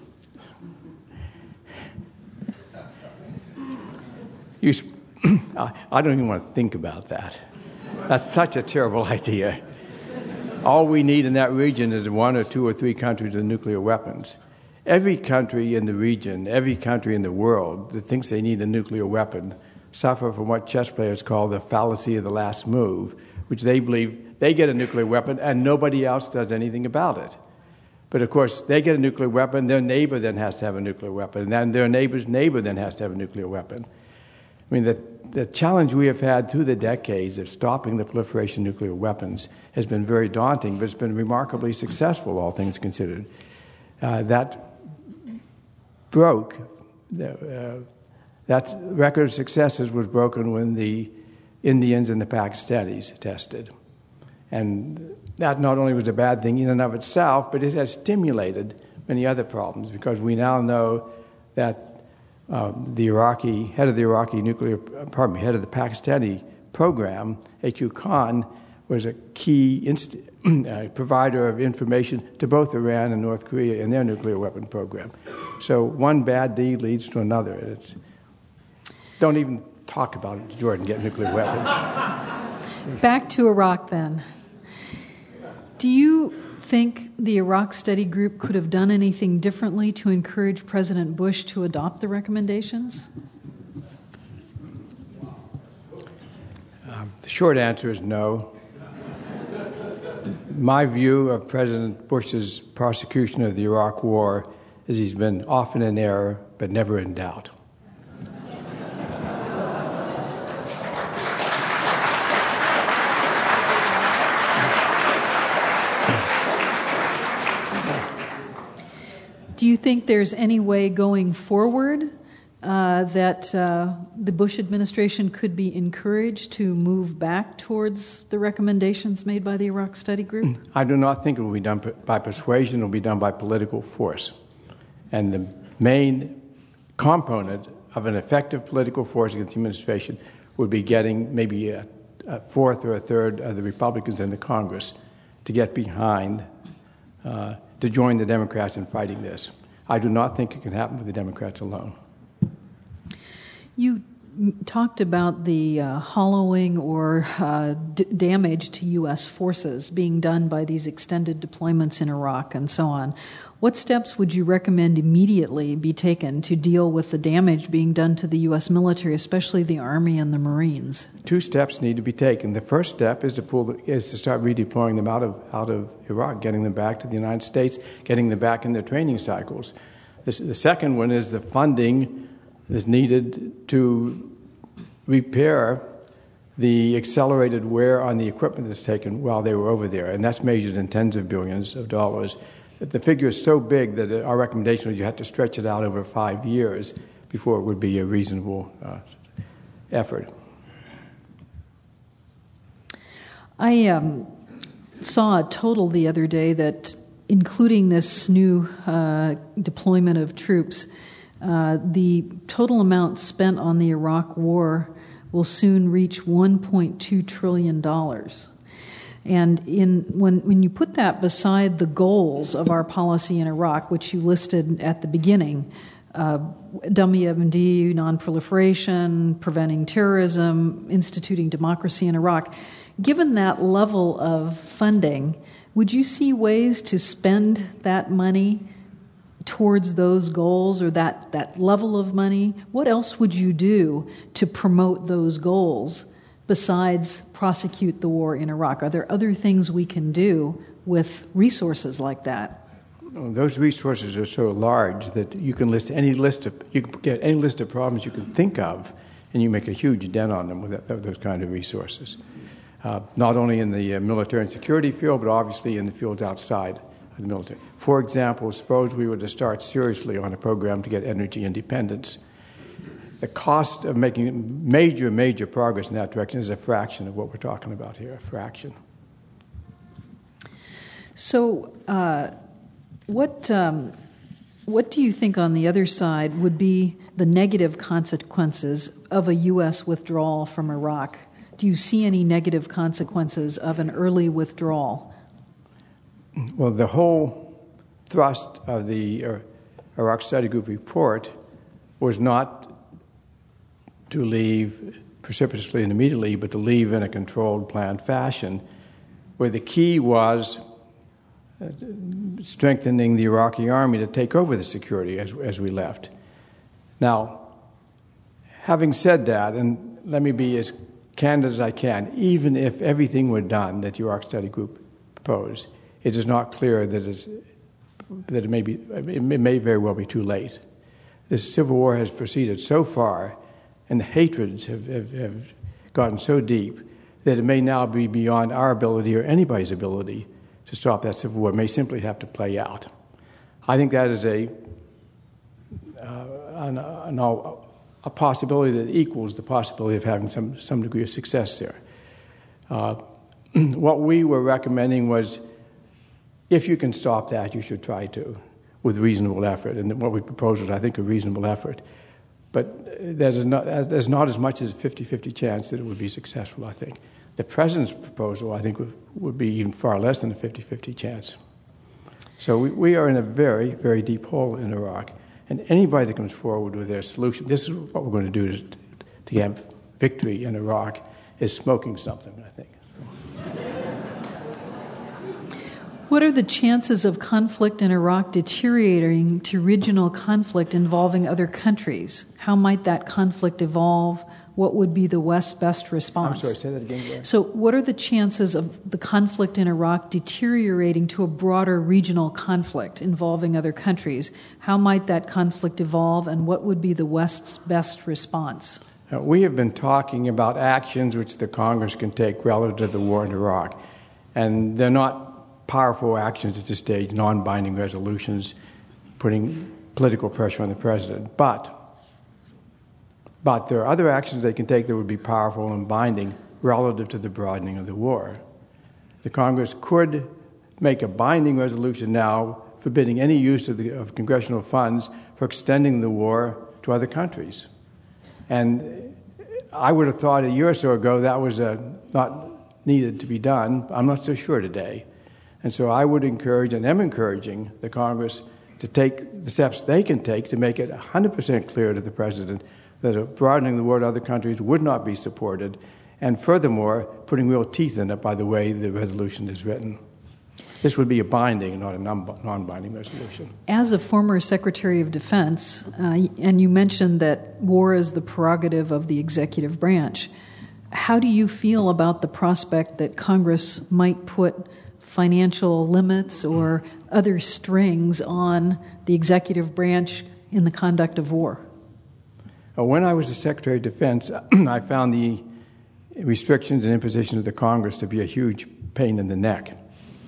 Speaker 3: I don't even want to think about that. That's such a terrible idea. All we need in that region is 1 or 2 or 3 countries with nuclear weapons. Every country in the region, every country in the world that thinks they need a nuclear weapon suffer from what chess players call the fallacy of the last move, which they believe they get a nuclear weapon and nobody else does anything about it. But of course, they get a nuclear weapon, their neighbor then has to have a nuclear weapon, and then their neighbor's neighbor then has to have a nuclear weapon. I mean, the challenge we have had through the decades of stopping the proliferation of nuclear weapons has been very daunting, but it's been remarkably successful, all things considered. That record of successes was broken when the Indians and the Pakistanis tested. And that not only was a bad thing in and of itself, but it has stimulated many other problems, because we now know that the head of the Pakistani program, A.Q. Khan, was a key provider of information to both Iran and North Korea in their nuclear weapon program. So one bad deed leads to another. Don't even talk about it, Jordan, get nuclear weapons.
Speaker 4: Back to Iraq then. Do you think the Iraq Study Group could have done anything differently to encourage President Bush to adopt the recommendations?
Speaker 3: The short answer is no. My view of President Bush's prosecution of the Iraq War is he's been often in error, but never in doubt.
Speaker 4: Do you think there's any way going forward that the Bush administration could be encouraged to move back towards the recommendations made by the Iraq Study Group?
Speaker 3: I do not think it will be done by persuasion. It will be done by political force. And the main component of an effective political force against the administration would be getting maybe a fourth or a third of the Republicans in the Congress to get behind to join the Democrats in fighting this. I do not think it can happen with the Democrats alone.
Speaker 4: You talked about the hollowing or damage to U.S. forces being done by these extended deployments in Iraq and so on. What steps would you recommend immediately be taken to deal with the damage being done to the U.S. military, especially the Army and the Marines? 2 steps need to be taken. The first step is to start redeploying them out of Iraq, getting them back to the United States, getting them back in their training cycles. The second one is the funding that's needed to repair the accelerated wear on the equipment that's taken while they were over there, and that's measured in tens of billions of dollars. The figure is so big that our recommendation was you have to stretch it out over 5 years before it would be a reasonable effort. I saw a total the other day that, including this new deployment of troops, the total amount spent on the Iraq War will soon reach $1.2 trillion. And when you put that beside the goals of our policy in Iraq, which you listed at the beginning, WMD, non-proliferation, preventing terrorism, instituting democracy in Iraq. Given that level of funding, would you see ways to spend that money towards those goals, or that level of money? What else would you do to promote those goals besides prosecute the war in Iraq? Are there other things we can do with resources like that?
Speaker 3: Those resources are so large that you can get any list of problems you can think of, and you make a huge dent on them with those kind of resources. Not only in the military and security field, but obviously in the fields outside of the military. For example, suppose we were to start seriously on a program to get energy independence. The cost of making major progress in that direction is a fraction of what we're talking about here, a fraction.
Speaker 4: So, what do you think on the other side would be the negative consequences of a U.S. withdrawal from Iraq? Do you see any negative consequences of an early withdrawal?
Speaker 3: Well, the whole thrust of the Iraq Study Group report was not to leave precipitously and immediately, but to leave in a controlled, planned fashion, where the key was strengthening the Iraqi army to take over the security as we left. Now, having said that, and let me be as candid as I can, even if everything were done that the Iraq Study Group proposed, it is not clear that it may very well be too late. This civil war has proceeded so far, and the hatreds have gotten so deep that it may now be beyond our ability or anybody's ability to stop that civil war. It may simply have to play out. I think that is a possibility that equals the possibility of having some degree of success there. What we were recommending was, if you can stop that, you should try to, with reasonable effort. And what we proposed was, I think, a reasonable effort. But there's not as much as a 50-50 chance that it would be successful, I think. The President's proposal, I think, would be even far less than a 50-50 chance. So we are in a very, very deep hole in Iraq. And anybody that comes forward with their solution, this is what we're going to do to get victory in Iraq, is smoking something, I think.
Speaker 4: What are the chances of conflict in Iraq deteriorating to regional conflict involving other countries? How might that conflict evolve? What would be the West's best response?
Speaker 3: I'm sorry, say that again. Gary.
Speaker 4: So what are the chances of the conflict in Iraq deteriorating to a broader regional conflict involving other countries? How might that conflict evolve, and what would be the West's best response?
Speaker 3: We have been talking about actions which the Congress can take relative to the war in Iraq, and they're not powerful actions at this stage, non-binding resolutions, putting political pressure on the President. But there are other actions they can take that would be powerful and binding relative to the broadening of the war. The Congress could make a binding resolution now forbidding any use of congressional funds for extending the war to other countries. And I would have thought a year or so ago that was not needed to be done. I'm not so sure today. And so I would encourage, and am encouraging, the Congress to take the steps they can take to make it 100% clear to the President that a broadening the war to other countries would not be supported, and furthermore, putting real teeth in it by the way the resolution is written. This would be a binding, not a non-binding resolution.
Speaker 4: As a former Secretary of Defense, and you mentioned that war is the prerogative of the executive branch, how do you feel about the prospect that Congress might put financial limits or other strings on the executive branch in the conduct of war?
Speaker 3: When I was the Secretary of Defense, I found the restrictions and imposition of the Congress to be a huge pain in the neck.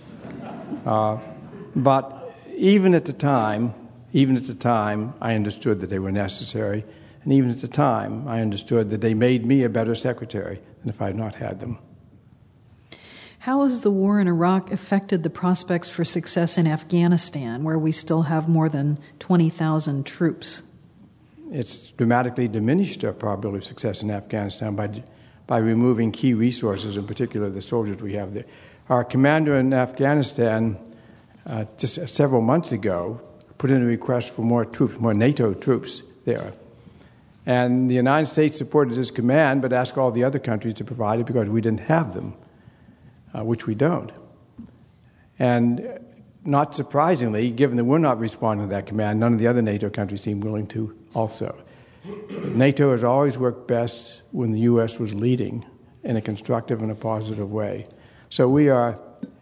Speaker 3: But even at the time, I understood that they were necessary, and even at the time, I understood that they made me a better secretary than if I had not had them.
Speaker 4: How has the war in Iraq affected the prospects for success in Afghanistan, where we still have more than 20,000 troops?
Speaker 3: It's dramatically diminished our probability of success in Afghanistan by removing key resources, in particular the soldiers we have there. Our commander in Afghanistan, just several months ago, put in a request for more troops, more NATO troops there. And the United States supported this command, but asked all the other countries to provide it because we didn't have them, which we don't. And not surprisingly, given that we're not responding to that command, none of the other NATO countries seem willing to also. NATO has always worked best when the U.S. was leading in a constructive and a positive way. So we are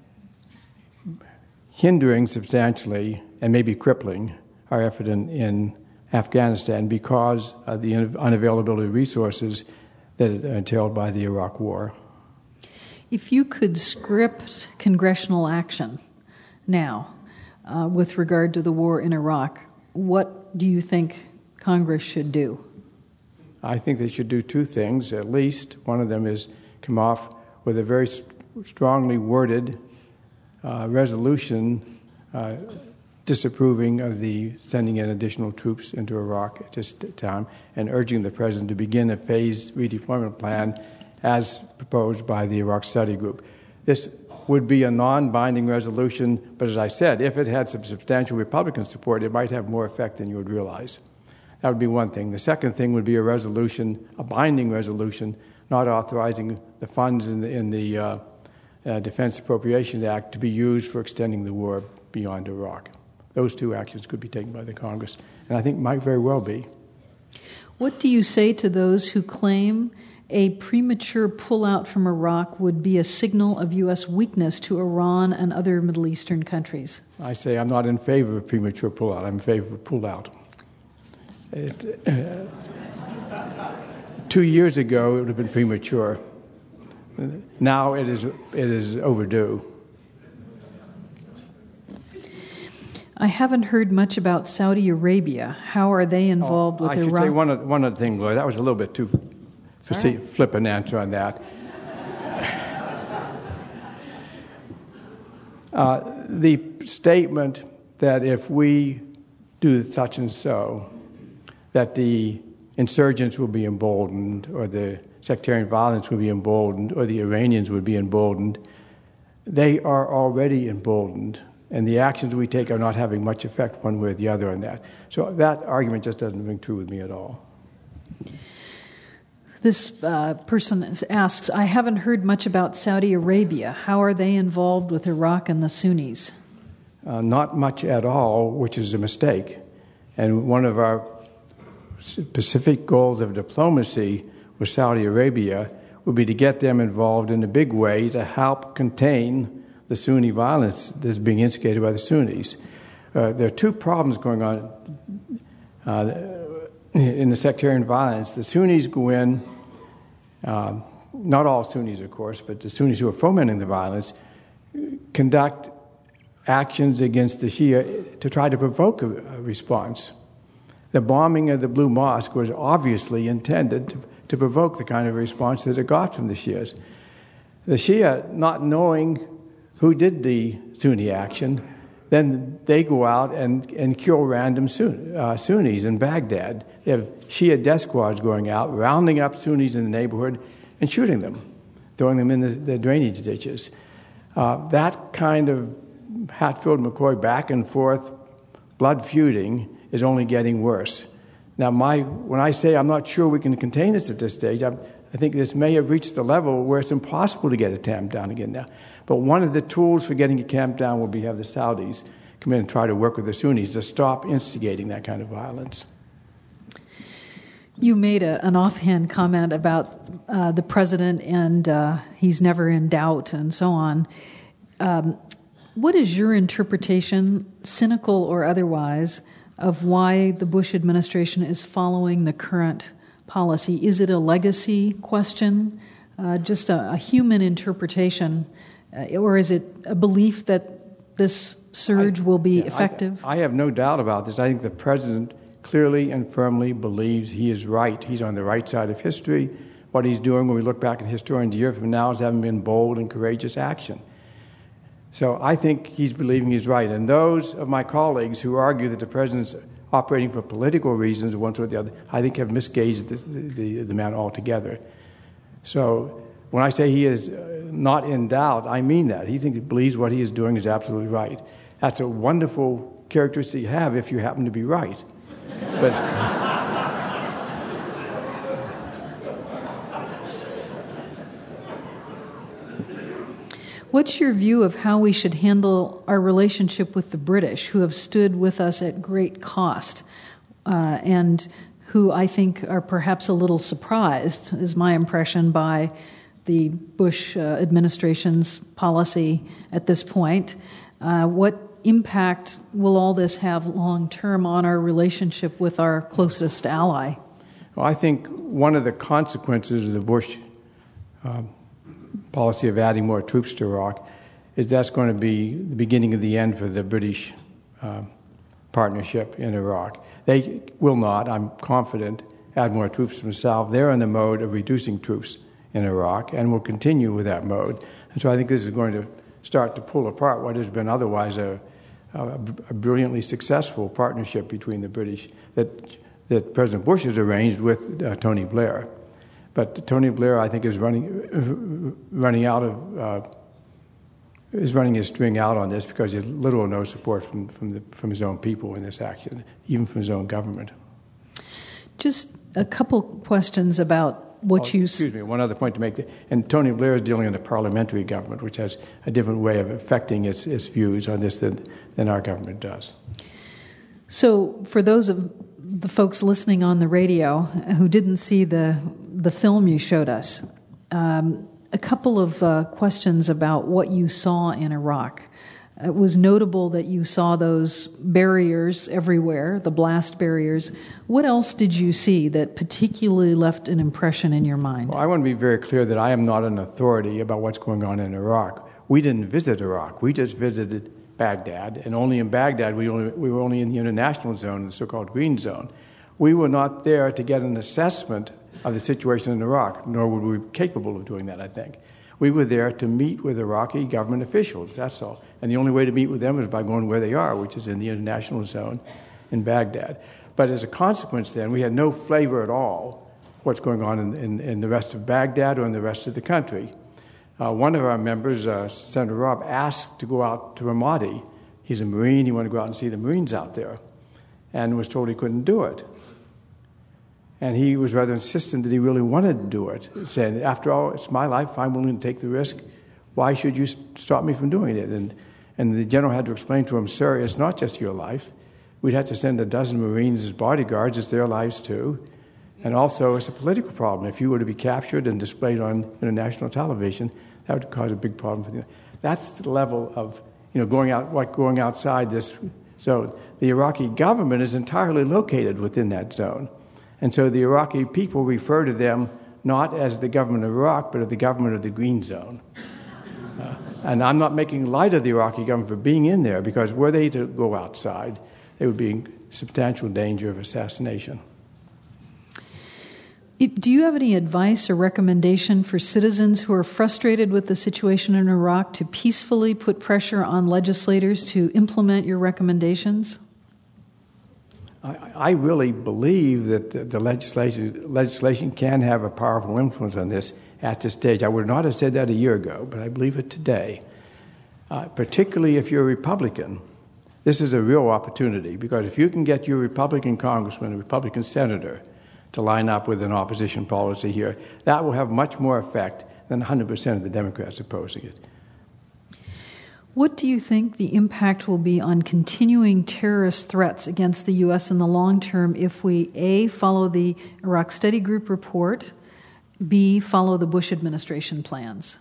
Speaker 3: hindering substantially and maybe crippling our effort in Afghanistan because of the unavailability of resources that are entailed by the Iraq War.
Speaker 4: If you could script congressional action now with regard to the war in Iraq, what do you think Congress should do?
Speaker 3: I think they should do two things, at least. One of them is come off with a very strongly worded resolution disapproving of the sending in additional troops into Iraq at this time and urging the President to begin a phased redeployment plan as proposed by the Iraq Study Group. This would be a non-binding resolution, but as I said, if it had some substantial Republican support, it might have more effect than you would realize. That would be one thing. The second thing would be a resolution, a binding resolution, not authorizing the funds in the Defense Appropriations Act to be used for extending the war beyond Iraq. Those two actions could be taken by the Congress, and I think might very well be.
Speaker 4: What do you say to those who claim a premature pullout from Iraq would be a signal of U.S. weakness to Iran and other Middle Eastern countries?
Speaker 3: I say I'm not in favor of premature pullout. I'm in favor of pullout. 2 years ago, it would have been premature. Now it is overdue.
Speaker 4: I haven't heard much about Saudi Arabia. How are they involved with Iraq?
Speaker 3: I should say one other thing, Gloria. That was a little bit too flippant answer on that. The statement that if we do such and so, that the insurgents will be emboldened, or the sectarian violence will be emboldened, or the Iranians would be emboldened, they are already emboldened. And the actions we take are not having much effect one way or the other on that. So that argument just doesn't ring true with me at all.
Speaker 4: This person asks, I haven't heard much about Saudi Arabia. How are they involved with Iraq and the Sunnis?
Speaker 3: Not much at all, which is a mistake. And one of our specific goals of diplomacy with Saudi Arabia would be to get them involved in a big way to help contain the Sunni violence that's being instigated by the Sunnis. There are two problems going on in the sectarian violence. The Sunnis go in, not all Sunnis, of course, but the Sunnis who are fomenting the violence conduct actions against the Shia to try to provoke a response. The bombing of the Blue Mosque was obviously intended to provoke the kind of response that it got from the Shias. The Shia, not knowing who did the Sunni action, then they go out and kill random Sunnis in Baghdad. They have Shia death squads going out, rounding up Sunnis in the neighborhood and shooting them, throwing them in the drainage ditches. That kind of Hatfield McCoy back and forth blood feuding is only getting worse. Now, when I say I'm not sure we can contain this at this stage, I think this may have reached the level where it's impossible to get it tamped down again now. But one of the tools for getting it tamped down will be have the Saudis come in and try to work with the Sunnis to stop instigating that kind of violence.
Speaker 4: You made an offhand comment about the president and he's never in doubt and so on. What is your interpretation, cynical or otherwise, of why the Bush administration is following the current policy? Is it a legacy question, just a human interpretation, or is it a belief that this surge will be effective?
Speaker 3: I have no doubt about this. I think the president clearly and firmly believes he is right. He's on the right side of history. What he's doing when we look back at historians a year from now is having been bold and courageous action. So I think he's believing he's right. And those of my colleagues who argue that the president's operating for political reasons, one or the other, I think have misgauged the man altogether. So when I say he is not in doubt, I mean that. He believes what he is doing is absolutely right. That's a wonderful characteristic you have if you happen to be right. But
Speaker 4: what's your view of how we should handle our relationship with the British, who have stood with us at great cost, and who I think are perhaps a little surprised, is my impression, by the Bush administration's policy at this point? What impact will all this have long-term on our relationship with our closest ally?
Speaker 3: Well, I think one of the consequences of the Bush policy of adding more troops to Iraq is that's going to be the beginning of the end for the British partnership in Iraq. They will not, I'm confident, add more troops themselves. They're in the mode of reducing troops in Iraq and will continue with that mode. And so I think this is going to start to pull apart what has been otherwise a brilliantly successful partnership between the British that President Bush has arranged with Tony Blair. But Tony Blair, I think, is running his string out on this because he has little or no support from his own people in this action, even from his own government.
Speaker 4: Just a couple questions about what you...
Speaker 3: Excuse me, one other point to make. And Tony Blair is dealing in a parliamentary government, which has a different way of affecting its views on this than our government does. So for those of the folks listening on the radio who didn't see the film you showed us, a couple of questions about what you saw in Iraq. It was notable that you saw those barriers everywhere, the blast barriers. What else did you see that particularly left an impression in your mind? Well, I want to be very clear that I am not an authority about what's going on in Iraq. We didn't visit Iraq. We just visited Baghdad, and only in Baghdad we were only in the international zone, the so-called green zone. We were not there to get an assessment of the situation in Iraq, nor were we capable of doing that, I think. We were there to meet with Iraqi government officials, that's all. And the only way to meet with them is by going where they are, which is in the international zone in Baghdad. But as a consequence then, we had no flavor at all what's going on in the rest of Baghdad or in the rest of the country. One of our members, Senator Robb, asked to go out to Ramadi. He's a Marine, he wanted to go out and see the Marines out there, and was told he couldn't do it. And he was rather insistent that he really wanted to do it. He said, after all, it's my life, I'm willing to take the risk. Why should you stop me from doing it? And the general had to explain to him, sir, it's not just your life. We'd have to send a dozen Marines as bodyguards, it's their lives too. And also, it's a political problem. If you were to be captured and displayed on international television, that would cause a big problem for them. That's the level of, going outside this zone. The Iraqi government is entirely located within that zone. And so the Iraqi people refer to them not as the government of Iraq, but as the government of the Green Zone. And I'm not making light of the Iraqi government for being in there, because were they to go outside, they would be in substantial danger of assassination. Do you have any advice or recommendation for citizens who are frustrated with the situation in Iraq to peacefully put pressure on legislators to implement your recommendations? I really believe that the legislation can have a powerful influence on this at this stage. I would not have said that a year ago, but I believe it today. Particularly if you're a Republican, this is a real opportunity, because if you can get your Republican congressman, a Republican senator, to line up with an opposition policy here, that will have much more effect than 100% of the Democrats opposing it. What do you think the impact will be on continuing terrorist threats against the U.S. in the long term if we, A, follow the Iraq Study Group report, B, follow the Bush administration plans?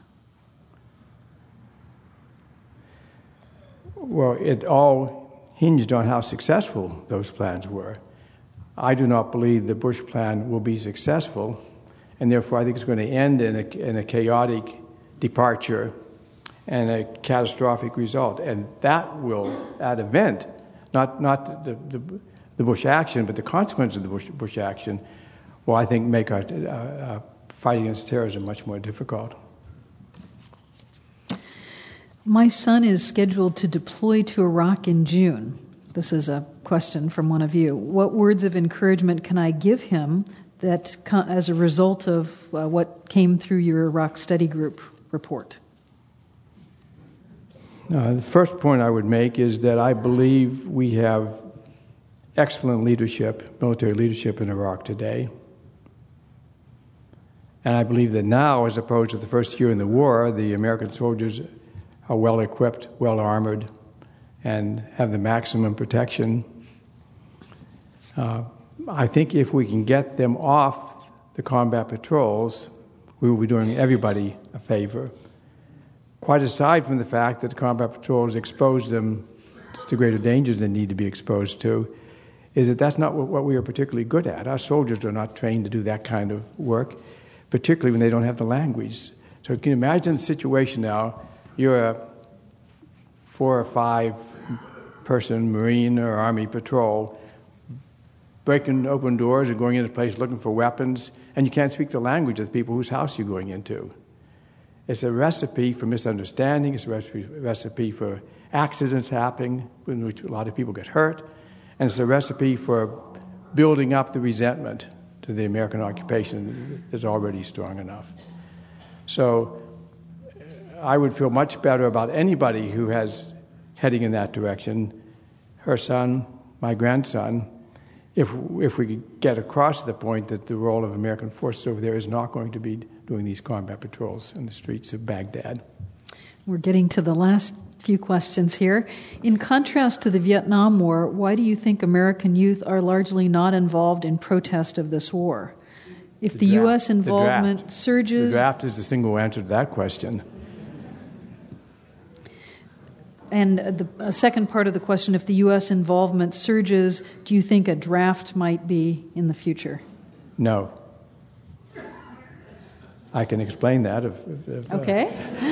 Speaker 3: Well, it all hinged on how successful those plans were. I do not believe the Bush plan will be successful, and therefore I think it's going to end in a chaotic departure and a catastrophic result. And that event, not the Bush action, but the consequence of the Bush action, will, I think, make our fight against terrorism much more difficult. My son is scheduled to deploy to Iraq in June. This is a question from one of you. What words of encouragement can I give him that, as a result of what came through your Iraq Study Group report? The first point I would make is that I believe we have excellent leadership, military leadership in Iraq today. And I believe that now, as opposed to the first year in the war, the American soldiers are well equipped, well armored, and have the maximum protection. I think if we can get them off the combat patrols, we will be doing everybody a favor. Quite aside from the fact that the combat patrols expose them to greater dangers they need to be exposed to, is that that's not what we are particularly good at. Our soldiers are not trained to do that kind of work, particularly when they don't have the language. So can you imagine the situation now? You're a 4 or 5 person Marine or Army patrol breaking open doors and going into a place looking for weapons, and you can't speak the language of the people whose house you're going into. It's a recipe for misunderstanding. It's a recipe for accidents happening in which a lot of people get hurt. And it's a recipe for building up the resentment to the American occupation that's already strong enough. So I would feel much better about anybody who has heading in that direction, her son, my grandson, if we could get across the point that the role of American forces over there is not going to be doing these combat patrols in the streets of Baghdad.
Speaker 4: We're getting to the last few questions here. In contrast to the Vietnam War, why do you think American youth are largely not involved in protest of this war? If the U.S. involvement surges...
Speaker 3: The draft is the single answer to that question.
Speaker 4: And the second part of the question, if the U.S. involvement surges, do you think a draft might be in the future?
Speaker 3: No. I can explain that.
Speaker 4: Okay.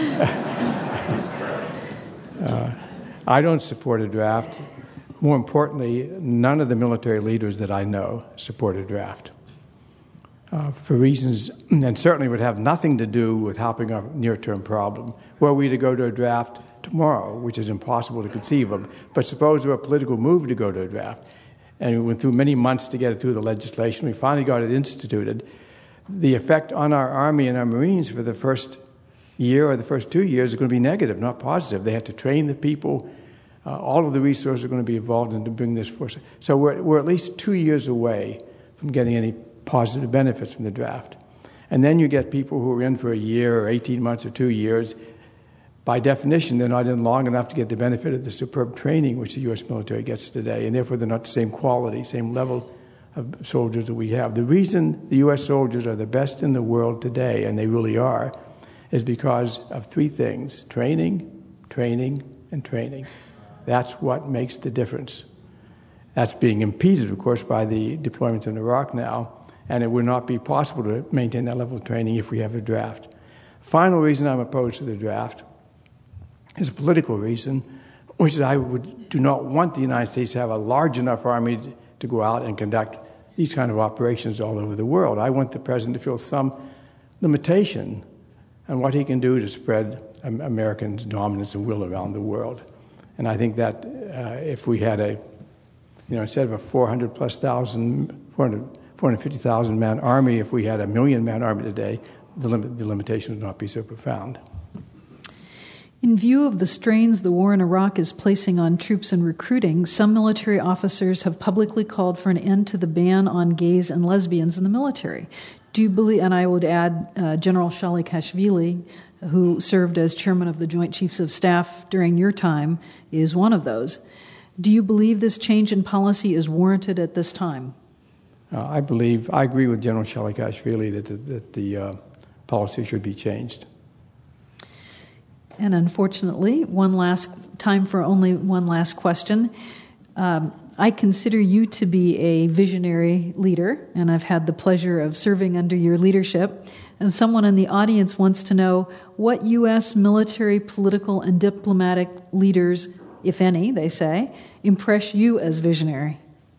Speaker 3: I don't support a draft. More importantly, none of the military leaders that I know support a draft. For reasons, and certainly would have nothing to do with helping our near-term problem. Were we to go to a draft tomorrow, which is impossible to conceive of, but suppose there were a political move to go to a draft, and we went through many months to get it through the legislation, we finally got it instituted, the effect on our Army and our Marines for the first year or the first 2 years is going to be negative, not positive. They have to train the people. All of the resources are going to be involved in to bring this force. So we're at least 2 years away from getting any positive benefits from the draft. And then you get people who are in for a year or 18 months or 2 years. By definition, they're not in long enough to get the benefit of the superb training which the U.S. military gets today, and therefore they're not the same quality, same level of soldiers that we have. The reason the U.S. soldiers are the best in the world today, and they really are, is because of 3 things: training, training, and training. That's what makes the difference. That's being impeded, of course, by the deployments in Iraq now, and it would not be possible to maintain that level of training if we have a draft. Final reason I'm opposed to the draft is a political reason, which is I do not want the United States to have a large enough army to go out and conduct these kind of operations all over the world. I want the president to feel some limitation on what he can do to spread Americans' dominance and will around the world. And I think that if we had instead of a 450,000 man army, if we had a 1 million man army today, the limitations would not be so profound.
Speaker 4: In view of the strains the war in Iraq is placing on troops and recruiting, some military officers have publicly called for an end to the ban on gays and lesbians in the military. Do you believe, and I would add General Shalikashvili, who served as chairman of the Joint Chiefs of Staff during your time, is one of those. Do you believe this change in policy is warranted at this time?
Speaker 3: I agree with General Shalikashvili that the policy should be changed.
Speaker 4: And unfortunately, time for only one last question. I consider you to be a visionary leader, and I've had the pleasure of serving under your leadership. And someone in the audience wants to know what U.S. military, political, and diplomatic leaders, if any, they say, impress you as visionary.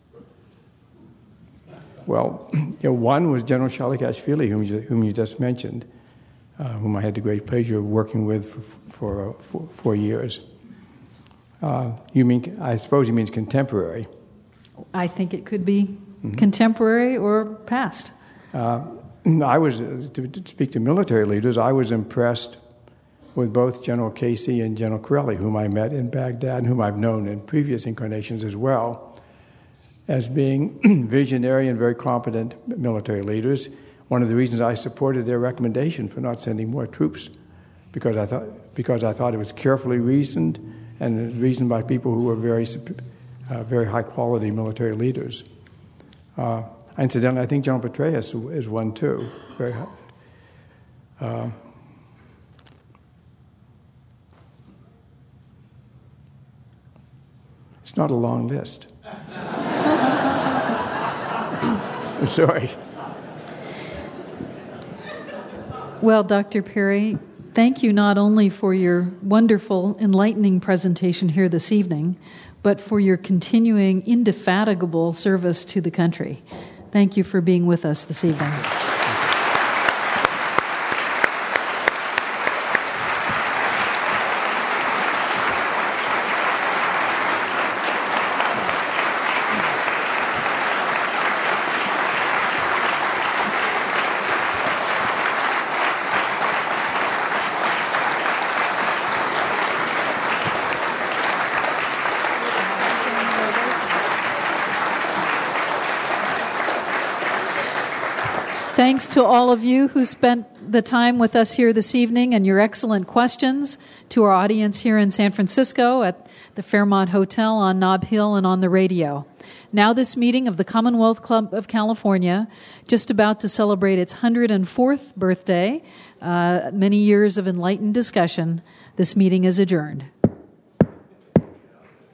Speaker 3: Well, one was General Shalikashvili, whom you just mentioned, whom I had the great pleasure of working with for 4 years. I suppose he means contemporary.
Speaker 4: I think it could be contemporary or past.
Speaker 3: To speak to military leaders, I was impressed with both General Casey and General Corelli, whom I met in Baghdad and whom I've known in previous incarnations as well, as being visionary and very competent military leaders. One of the reasons I supported their recommendation for not sending more troops, because I thought it was carefully reasoned and reasoned by people who were very high-quality military leaders. Incidentally, I think General Petraeus is one too. Very high. It's not a long list. I'm sorry.
Speaker 4: Well, Dr. Perry, thank you not only for your wonderful, enlightening presentation here this evening, but for your continuing indefatigable service to the country. Thank you for being with us this evening. Thanks to all of you who spent the time with us here this evening and your excellent questions, to our audience here in San Francisco at the Fairmont Hotel on Nob Hill and on the radio. Now this meeting of the Commonwealth Club of California, just about to celebrate its 104th birthday, many years of enlightened discussion, this meeting is adjourned.